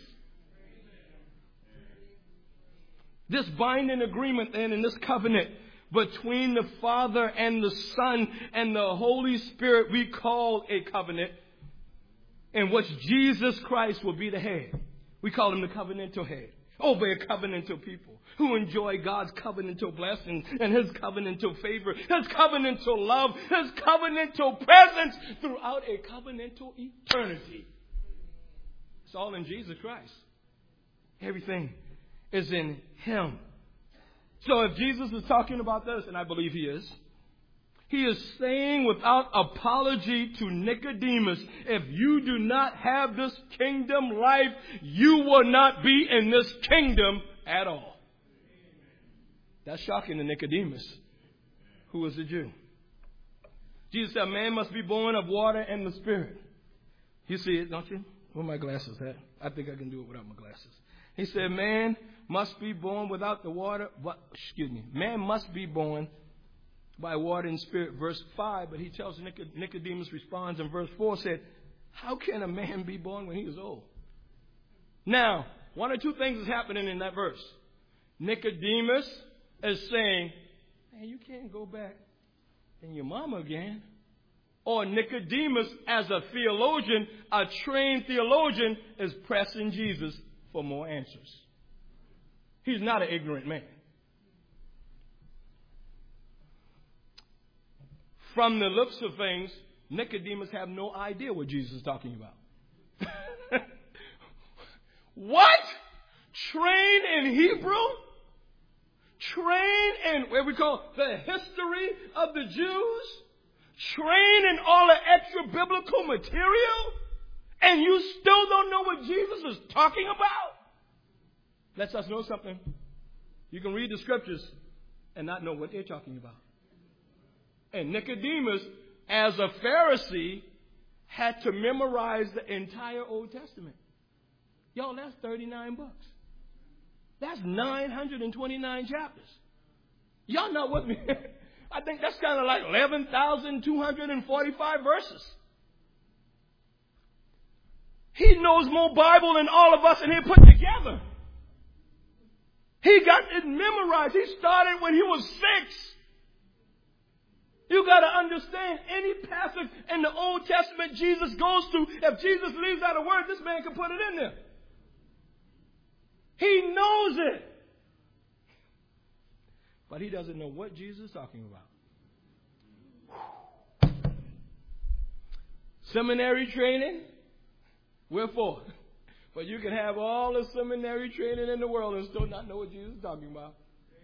This binding agreement then in this covenant between the Father and the Son and the Holy Spirit we call a covenant in which Jesus Christ will be the head. We call him the covenantal head over a covenantal people who enjoy God's covenantal blessings and his covenantal favor, his covenantal love, his covenantal presence throughout a covenantal eternity. It's all in Jesus Christ. Everything is in him. So if Jesus is talking about this, and I believe he is, He is saying without apology to Nicodemus, if you do not have this kingdom life, you will not be in this kingdom at all. That's shocking to Nicodemus, who was a Jew. Jesus said, man must be born of water and the Spirit. You see it, don't you? Where my glasses at? I think I can do it without my glasses. He said, man must be born without the water. What, excuse me. Man must be born by water and Spirit. Verse five, but he tells Nicodemus, responds in verse four, said, how can a man be born when he is old? Now, one or two things is happening in that verse. Nicodemus is saying, man, you can't go back in your mama again. Or Nicodemus, as a theologian, a trained theologian, is pressing Jesus for more answers. He's not an ignorant man. From the looks of things, Nicodemus have no idea what Jesus is talking about. What? Train in Hebrew? Train in what we call the history of the Jews? Train in all the extra biblical material? And you still don't know what Jesus is talking about? Lets us know something. You can read the scriptures and not know what they're talking about. And Nicodemus, as a Pharisee, had to memorize the entire Old Testament. Y'all, that's thirty-nine books. That's nine hundred twenty-nine chapters. Y'all not with me? I think that's kind of like eleven thousand two hundred forty-five verses. He knows more Bible than all of us and he put together. He got it memorized. He started when he was six. You got to understand, any passage in the Old Testament Jesus goes to, if Jesus leaves out a word, this man can put it in there. He knows it. But he doesn't know what Jesus is talking about. Seminary training? Wherefore? But you can have all the seminary training in the world and still not know what Jesus is talking about.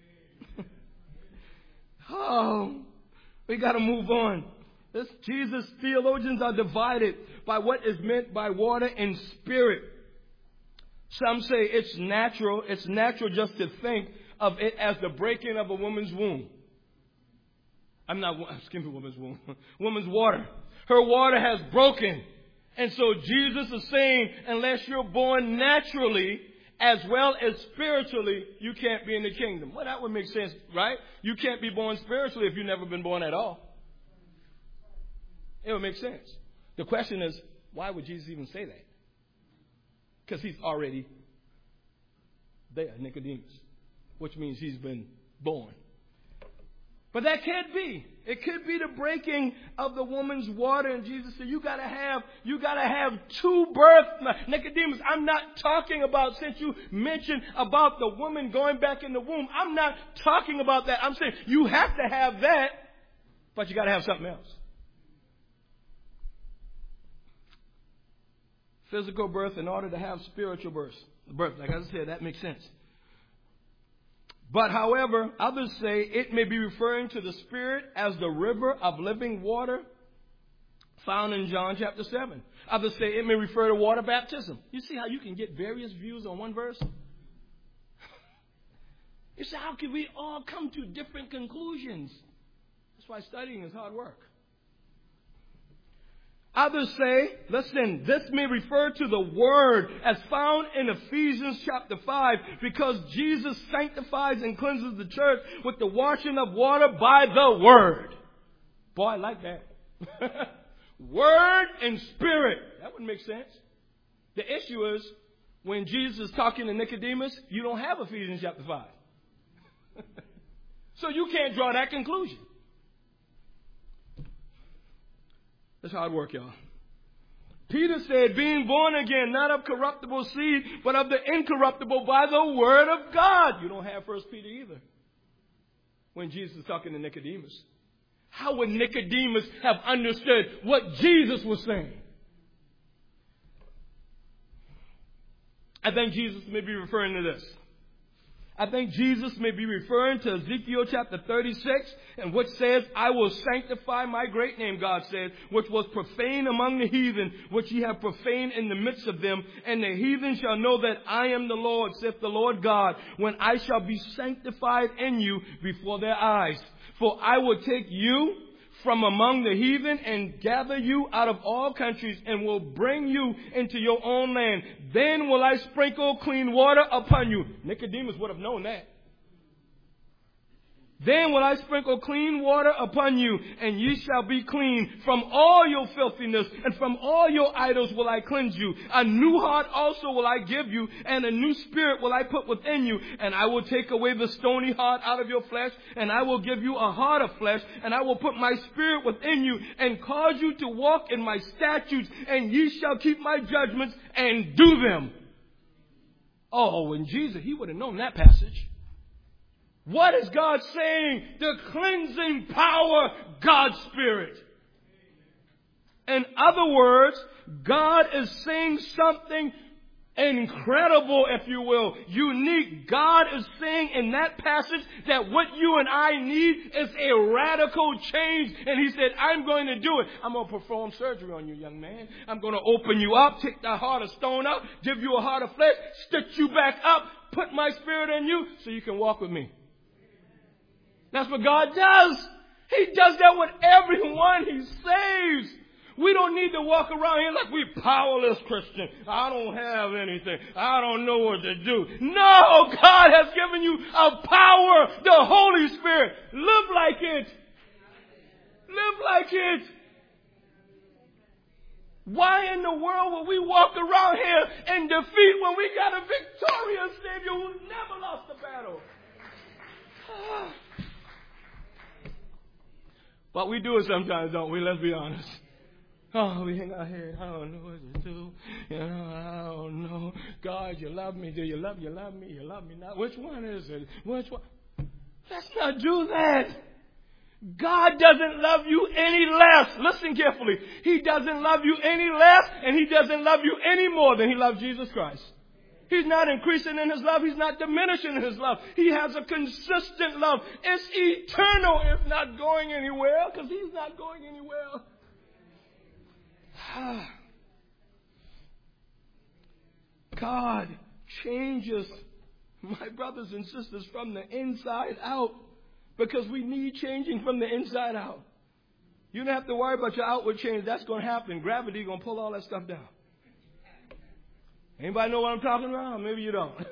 Oh, we got to move on. This Jesus theologians are divided by what is meant by water and Spirit. Some say it's natural. It's natural just to think of it as the breaking of a woman's womb. I'm not, excuse me, woman's womb. Woman's water. Her water has broken. And so Jesus is saying, unless you're born naturally as well as spiritually, you can't be in the kingdom. Well, that would make sense, right? You can't be born spiritually if you've never been born at all. It would make sense. The question is, why would Jesus even say that? Because he's already there, Nicodemus, which means he's been born. But that can't be. It could be the breaking of the woman's water. And Jesus said, you gotta have, you gotta have two births. Nicodemus, I'm not talking about, since you mentioned about the woman going back in the womb, I'm not talking about that. I'm saying you have to have that, but you gotta have something else. Physical birth in order to have spiritual birth. Birth, like I said, that makes sense. But however, others say it may be referring to the Spirit as the river of living water found in John chapter seven. Others say it may refer to water baptism. You see how you can get various views on one verse? You see, how can we all come to different conclusions? That's why studying is hard work. Others say, listen, this may refer to the Word as found in Ephesians chapter five, because Jesus sanctifies and cleanses the church with the washing of water by the Word. Boy, I like that. Word and Spirit. That would make sense. The issue is, when Jesus is talking to Nicodemus, you don't have Ephesians chapter five. So you can't draw that conclusion. That's hard work, y'all. Peter said, being born again, not of corruptible seed, but of the incorruptible by the word of God. You don't have First Peter either. When Jesus is talking to Nicodemus. How would Nicodemus have understood what Jesus was saying? I think Jesus may be referring to this. I think Jesus may be referring to Ezekiel chapter thirty-six, and which says, I will sanctify my great name, God says, which was profane among the heathen, which ye have profaned in the midst of them. And the heathen shall know that I am the Lord, saith the Lord God, when I shall be sanctified in you before their eyes. For I will take you from among the heathen and gather you out of all countries and will bring you into your own land. Then will I sprinkle clean water upon you. Nicodemus would have known that. Then will I sprinkle clean water upon you, and ye shall be clean. From all your filthiness and from all your idols will I cleanse you. A new heart also will I give you, and a new spirit will I put within you. And I will take away the stony heart out of your flesh, and I will give you a heart of flesh, and I will put my spirit within you, and cause you to walk in my statutes, and ye shall keep my judgments and do them. Oh, and Jesus, he would have known that passage. What is God saying? The cleansing power, God's Spirit. In other words, God is saying something incredible, if you will, unique. God is saying in that passage that what you and I need is a radical change. And he said, I'm going to do it. I'm going to perform surgery on you, young man. I'm going to open you up, take the heart of stone out, give you a heart of flesh, stitch you back up, put my spirit in you so you can walk with me. That's what God does. He does that with everyone he saves. We don't need to walk around here like we're powerless Christians. I don't have anything. I don't know what to do. No, God has given you a power, the Holy Spirit. Live like it. Live like it. Why in the world will we walk around here in defeat when we got a victorious Savior who never lost a battle? But we do it sometimes, don't we? Let's be honest. Oh, we hang our head. I don't know what to do. You know, I don't know. God, you love me. Do you love you love me? You love me not? Which one is it? Which one? Let's not do that. God doesn't love you any less. Listen carefully. He doesn't love you any less, and he doesn't love you any more than he loved Jesus Christ. He's not increasing in his love. He's not diminishing in his love. He has a consistent love. It's eternal. It's not going anywhere because he's not going anywhere. God changes, my brothers and sisters, from the inside out because we need changing from the inside out. You don't have to worry about your outward change. That's going to happen. Gravity is going to pull all that stuff down. Anybody know what I'm talking about? Maybe you don't.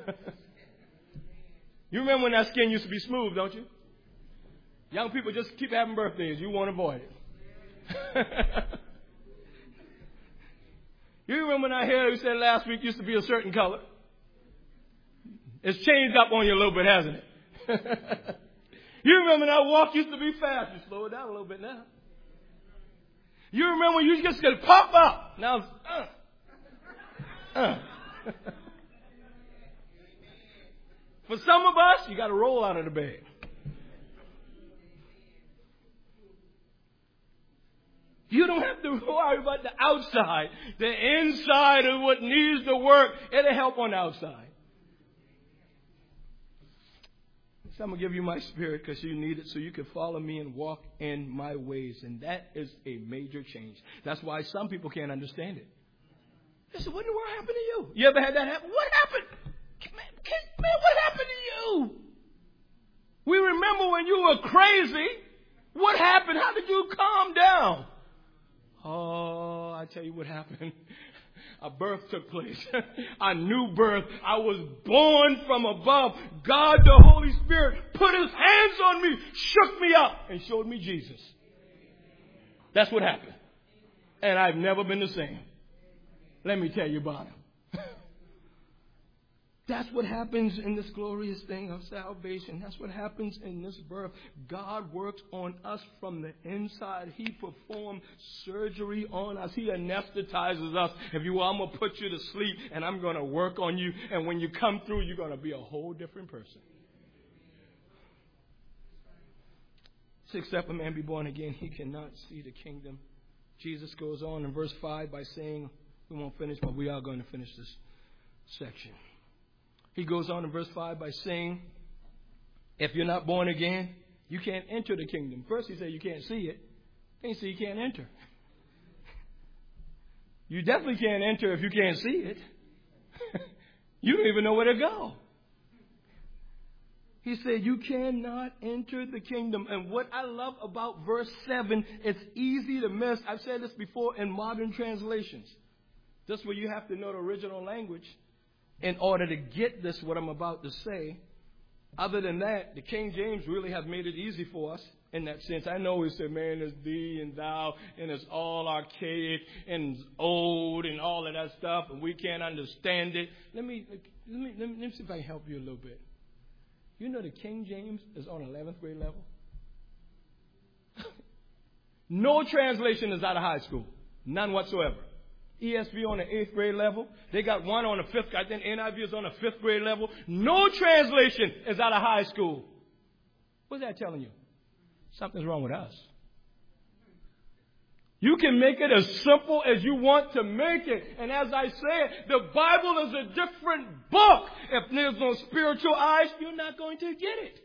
You remember when that skin used to be smooth, don't you? Young people just keep having birthdays. You want to avoid it. You remember when our hair, you said last week, used to be a certain color? It's changed up on you a little bit, hasn't it? You remember when our walk used to be fast. You slow it down a little bit now. You remember when you just could pop up. Now it's, uh, uh. For some of us, you got to roll out of the bed. You don't have to worry about the outside. The inside is what needs to work. It'll help on the outside. So I'm going to give you my spirit because you need it so you can follow me and walk in my ways. And that is a major change. That's why some people can't understand it. They say, what in the world happened to you? You ever had that happen? What happened? Man, man, what happened to you? We remember when you were crazy. What happened? How did you calm down? Oh, I tell you what happened. A birth took place. A new birth. I was born from above. God, the Holy Spirit, put his hands on me, shook me up, and showed me Jesus. That's what happened. And I've never been the same. Let me tell you about him. That's what happens in this glorious thing of salvation. That's what happens in this birth. God works on us from the inside. He performs surgery on us. He anesthetizes us. If you will, I'm going to put you to sleep and I'm going to work on you. And when you come through, you're going to be a whole different person. Except a man be born again, he cannot see the kingdom. Jesus goes on in verse five by saying, we won't finish, but we are going to finish this section. He goes on in verse five by saying, if you're not born again, you can't enter the kingdom. First he said you can't see it. Then he said you can't enter. You definitely can't enter if you can't see it. You don't even know where to go. He said you cannot enter the kingdom. And what I love about verse seven, it's easy to miss. I've said this before in modern translations. This is where you have to know the original language in order to get this, what I'm about to say. Other than that, the King James really has made it easy for us in that sense. I know he said, man, it's thee and thou, and it's all archaic and old and all of that stuff, and we can't understand it. Let me, let me, let me, let me see if I can help you a little bit. You know the King James is on eleventh grade level? No translation is out of high school. None whatsoever. E S V on the eighth grade level. They got one on the fifth. I think N I V is on the fifth grade level. No translation is out of high school. What's that telling you? Something's wrong with us. You can make it as simple as you want to make it. And as I said, the Bible is a different book. If there's no spiritual eyes, you're not going to get it.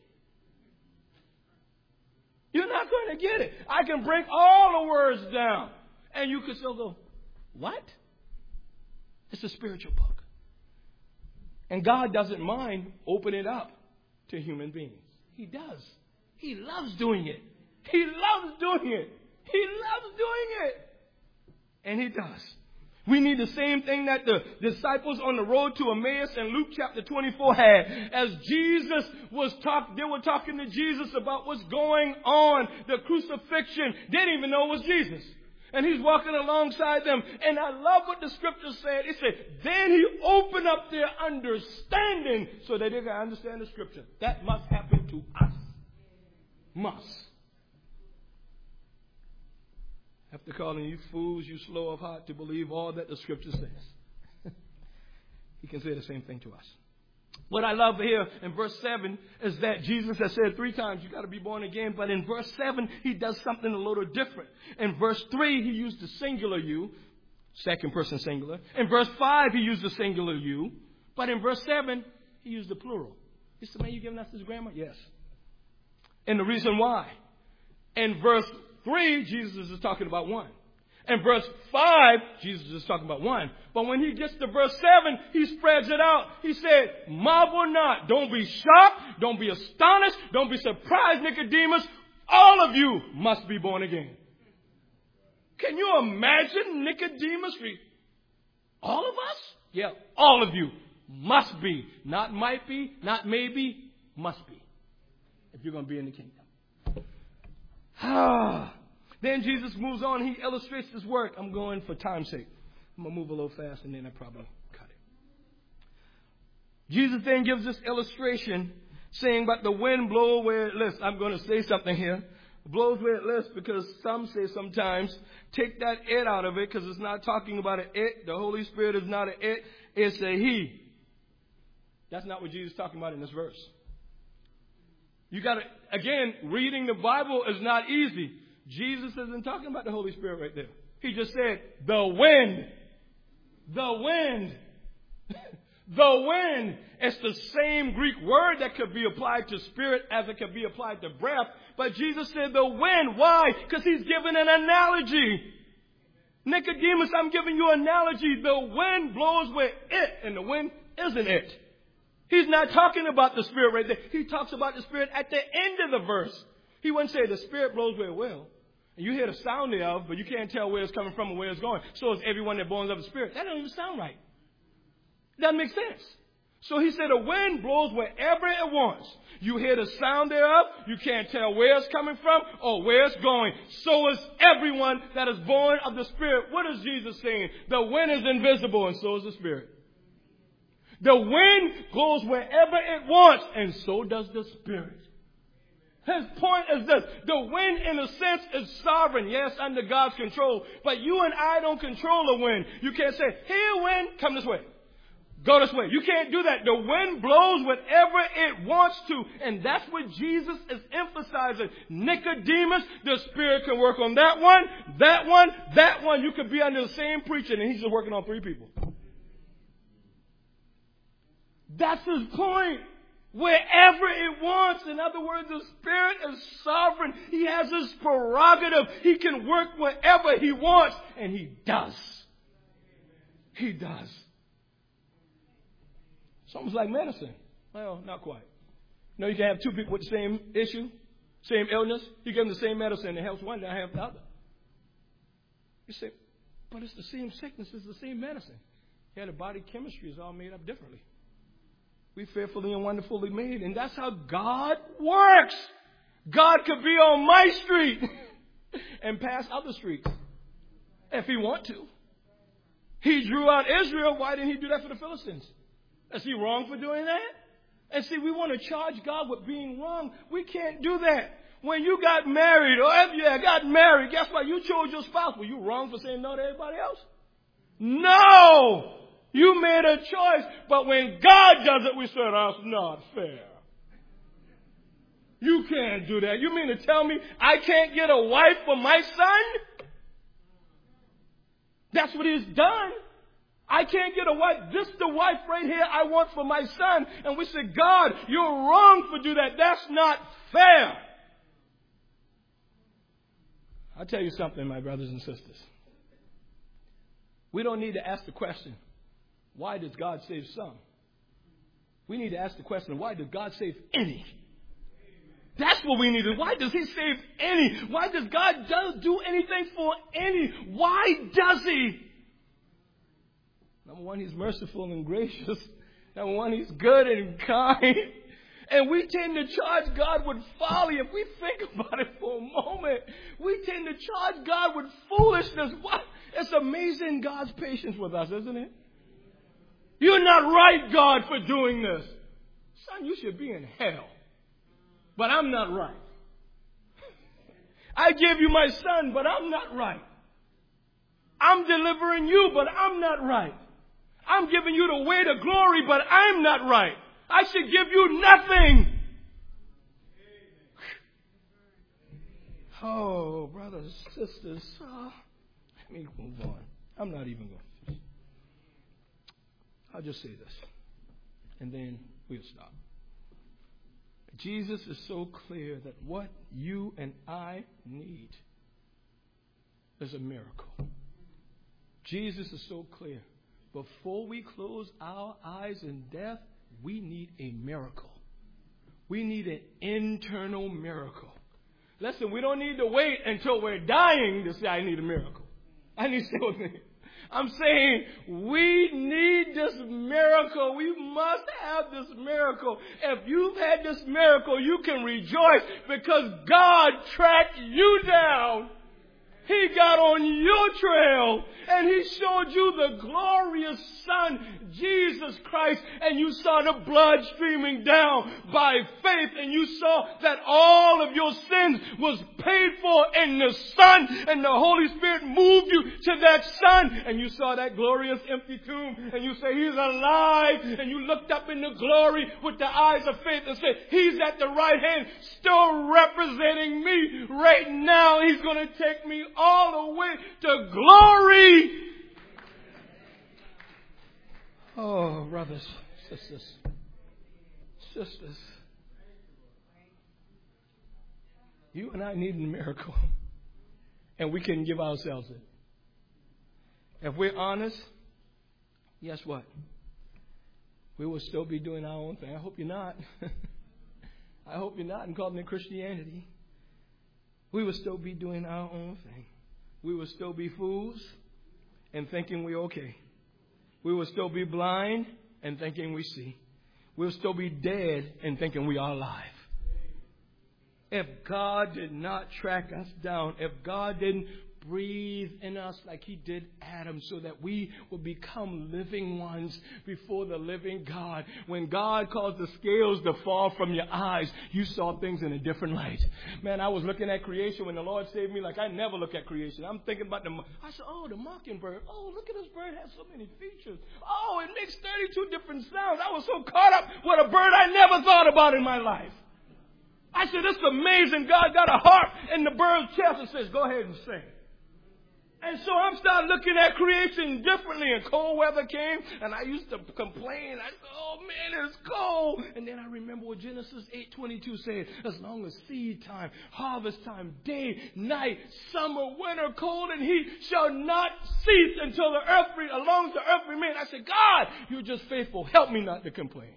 You're not going to get it. I can break all the words down. And you can still go, what? It's a spiritual book. And God doesn't mind opening it up to human beings. He does. He loves doing it. He loves doing it. He loves doing it. And he does. We need the same thing that the disciples on the road to Emmaus in Luke chapter twenty-four had. As Jesus was talking, they were talking to Jesus about what's going on, the crucifixion. They didn't even know it was Jesus. And he's walking alongside them. And I love what the scripture said. It said, then he opened up their understanding so that they can understand the scripture. That must happen to us. Must. After calling you fools, you slow of heart to believe all that the scripture says. He can say the same thing to us. What I love here in verse seven is that Jesus has said three times, you got to be born again. But in verse seven, he does something a little different. In verse three, he used the singular you, second person singular. In verse five, he used the singular you. But in verse seven, he used the plural. He said, man, you giving us this grammar? Yes. And the reason why. In verse three, Jesus is talking about one. In verse five, Jesus is talking about one. But when he gets to verse seven, he spreads it out. He said, marvel not. Don't be shocked. Don't be astonished. Don't be surprised, Nicodemus. All of you must be born again. Can you imagine Nicodemus? All of us? Yeah, all of you must be. Not might be, not maybe, must be. If you're going to be in the kingdom. Ah. Then Jesus moves on. He illustrates his work. I'm going for time's sake. I'm going to move a little fast and then I probably cut it. Jesus then gives this illustration saying, but the wind blows where it lists. I'm going to say something here. Blows where it lists because some say sometimes take that it out of it because it's not talking about an it. The Holy Spirit is not an it. It's a he. That's not what Jesus is talking about in this verse. You got to, again, reading the Bible is not easy. Jesus isn't talking about the Holy Spirit right there. He just said, the wind. The wind. The wind. It's the same Greek word that could be applied to spirit as it could be applied to breath. But Jesus said the wind. Why? Because he's giving an analogy. Nicodemus, I'm giving you an analogy. The wind blows where it, and the wind isn't it. He's not talking about the Spirit right there. He talks about the Spirit at the end of the verse. He wouldn't say the Spirit blows where it will. And you hear the sound thereof, but you can't tell where it's coming from or where it's going. So is everyone that born of the Spirit. That doesn't even sound right. It doesn't make sense. So he said the wind blows wherever it wants. You hear the sound thereof. You can't tell where it's coming from or where it's going. So is everyone that is born of the Spirit. What is Jesus saying? The wind is invisible and so is the Spirit. The wind goes wherever it wants and so does the Spirit. His point is this. The wind, in a sense, is sovereign. Yes, under God's control. But you and I don't control the wind. You can't say, here, wind, come this way. Go this way. You can't do that. The wind blows wherever it wants to. And that's what Jesus is emphasizing. Nicodemus, the Spirit can work on that one, that one, that one. You could be under the same preacher and he's just working on three people. That's his point. Wherever it wants. In other words, the Spirit is sovereign. He has his prerogative. He can work wherever he wants. And he does. He does. It's almost like medicine. Well, not quite. You know, you can have two people with the same issue, same illness. You give them the same medicine. It helps one, they help the other. You say, but it's the same sickness. It's the same medicine. Yeah, the body chemistry is all made up differently. We fearfully and wonderfully made. And that's how God works. God could be on my street and pass other streets if he want to. He drew out Israel. Why didn't he do that for the Philistines? Is he wrong for doing that? And see, we want to charge God with being wrong. We can't do that. When you got married, or if you got married, guess what? You chose your spouse. Were you wrong for saying no to everybody else? No! You made a choice, but when God does it, we say, that's not fair. You can't do that. You mean to tell me I can't get a wife for my son? That's what he's done. I can't get a wife. This is the wife right here I want for my son. And we say, God, you're wrong for do that. That's not fair. I'll tell you something, my brothers and sisters. We don't need to ask the question, why does God save some? We need to ask the question, why does God save any? That's what we need to. Why does he save any? Why does God do, do anything for any? Why does he? Number one, he's merciful and gracious. Number one, he's good and kind. And we tend to charge God with folly. If we think about it for a moment, we tend to charge God with foolishness. What? It's amazing God's patience with us, isn't it? You're not right, God, for doing this. Son, you should be in hell. But I'm not right. I gave you my son, but I'm not right. I'm delivering you, but I'm not right. I'm giving you the way to glory, but I'm not right. I should give you nothing. Oh, brothers, sisters, uh, let me move on. I'm not even going to finish. I'll just say this, and then we'll stop. Jesus is so clear that what you and I need is a miracle. Jesus is so clear. Before we close our eyes in death, we need a miracle. We need an internal miracle. Listen, we don't need to wait until we're dying to say, I need a miracle. I need to say with me. I'm saying we need this miracle. We must have this miracle. If you've had this miracle, you can rejoice because God tracked you down. He got on your trail and he showed you the glorious Son, Jesus Christ, and you saw the blood streaming down by faith, and you saw that all of your sins was paid for in the Son, and the Holy Spirit moved you to that Son, and you saw that glorious empty tomb, and you say, he's alive, and you looked up in the glory with the eyes of faith and said, he's at the right hand, still representing me right now. He's going to take me all the way to glory. Oh, brothers, sisters, sisters, you and I need a miracle, and we can give ourselves it. If we're honest, guess what? We will still be doing our own thing. I hope you're not. I hope you're not and calling it Christianity. We will still be doing our own thing. We will still be fools and thinking we're okay. We will still be blind and thinking we see. We'll still be dead and thinking we are alive. If God did not track us down, if God didn't breathe in us like he did Adam so that we will become living ones before the living God. When God caused the scales to fall from your eyes, you saw things in a different light. Man, I was looking at creation when the Lord saved me like I never look at creation. I'm thinking about the, I said, oh, the mockingbird. Oh, look at this bird, it has so many features. Oh, it makes thirty-two different sounds. I was so caught up with a bird I never thought about in my life. I said, this is amazing. God got a harp in the bird's chest and says, go ahead and sing. And so I'm starting looking at creation differently. And cold weather came, and I used to complain. I said, oh, man, it's cold. And then I remember what Genesis eight twenty-two said. As long as seed time, harvest time, day, night, summer, winter, cold, and heat shall not cease until the earth, along the earth remain. I said, God, you're just faithful. Help me not to complain.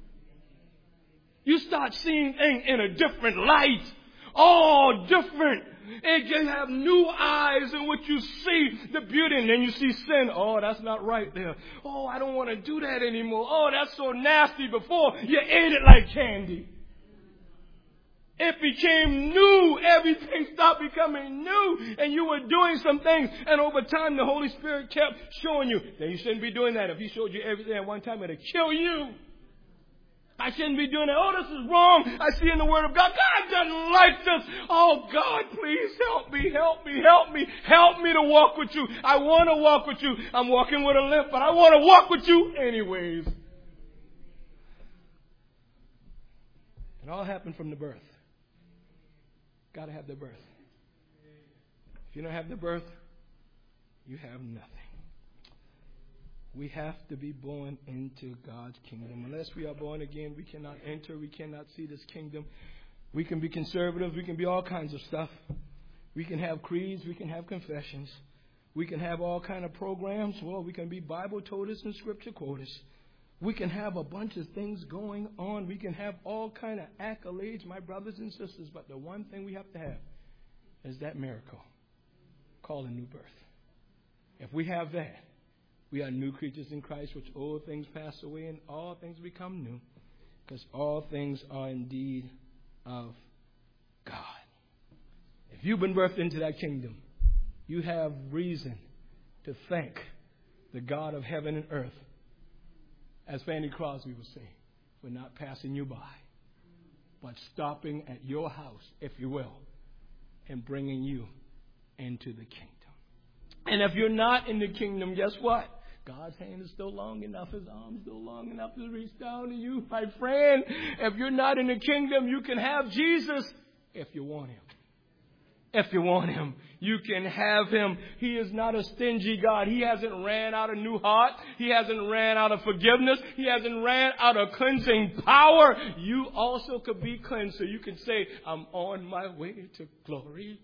You start seeing things in a different light. All different. And you have new eyes in which you see the beauty, and then you see sin. Oh, that's not right there. Oh, I don't want to do that anymore. Oh, that's so nasty. Before, you ate it like candy. It became new. Everything stopped becoming new. And you were doing some things. And over time, the Holy Spirit kept showing you that you shouldn't be doing that. If He showed you everything at one time, it'll kill you. I shouldn't be doing that. Oh, this is wrong. I see in the Word of God, God doesn't like this. Oh, God, please help me, help me, help me, help me to walk with you. I want to walk with you. I'm walking with a limp, but I want to walk with you anyways. It all happened from the birth. Got to have the birth. If you don't have the birth, you have nothing. We have to be born into God's kingdom. Unless we are born again, we cannot enter. We cannot see this kingdom. We can be conservative. We can be all kinds of stuff. We can have creeds. We can have confessions. We can have all kind of programs. Well, we can be Bible toters and scripture quoters. We can have a bunch of things going on. We can have all kind of accolades, my brothers and sisters. But the one thing we have to have is that miracle called a new birth. If we have that, we are new creatures in Christ, which old things pass away and all things become new, because all things are indeed of God. If you've been birthed into that kingdom, you have reason to thank the God of heaven and earth, as Fanny Crosby would say, for not passing you by, but stopping at your house, if you will, and bringing you into the kingdom. And if you're not in the kingdom, guess what? God's hand is still long enough. His arm is still long enough to reach down to you, my friend. If you're not in the kingdom, you can have Jesus if you want Him. If you want Him, you can have Him. He is not a stingy God. He hasn't ran out of new heart. He hasn't ran out of forgiveness. He hasn't ran out of cleansing power. You also could be cleansed. So you can say, I'm on my way to glory.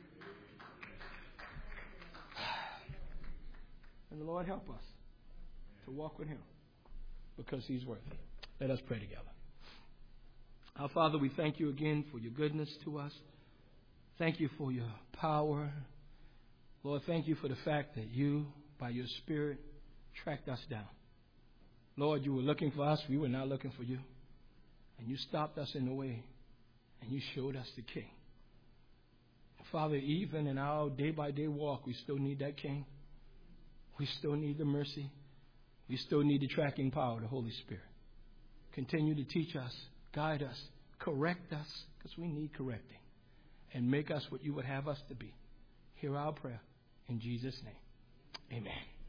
And the Lord help us to walk with Him because He's worthy. Let us pray together. Our Father, we thank you again for your goodness to us. Thank you for your power. Lord, thank you for the fact that you, by your Spirit, tracked us down. Lord, you were looking for us. We were not looking for you. And you stopped us in the way. And you showed us the King. Father, even in our day-by-day walk, we still need that King. We still need the mercy. We still need the tracking power of the Holy Spirit. Continue to teach us, guide us, correct us, because we need correcting. And make us what you would have us to be. Hear our prayer in Jesus' name. Amen.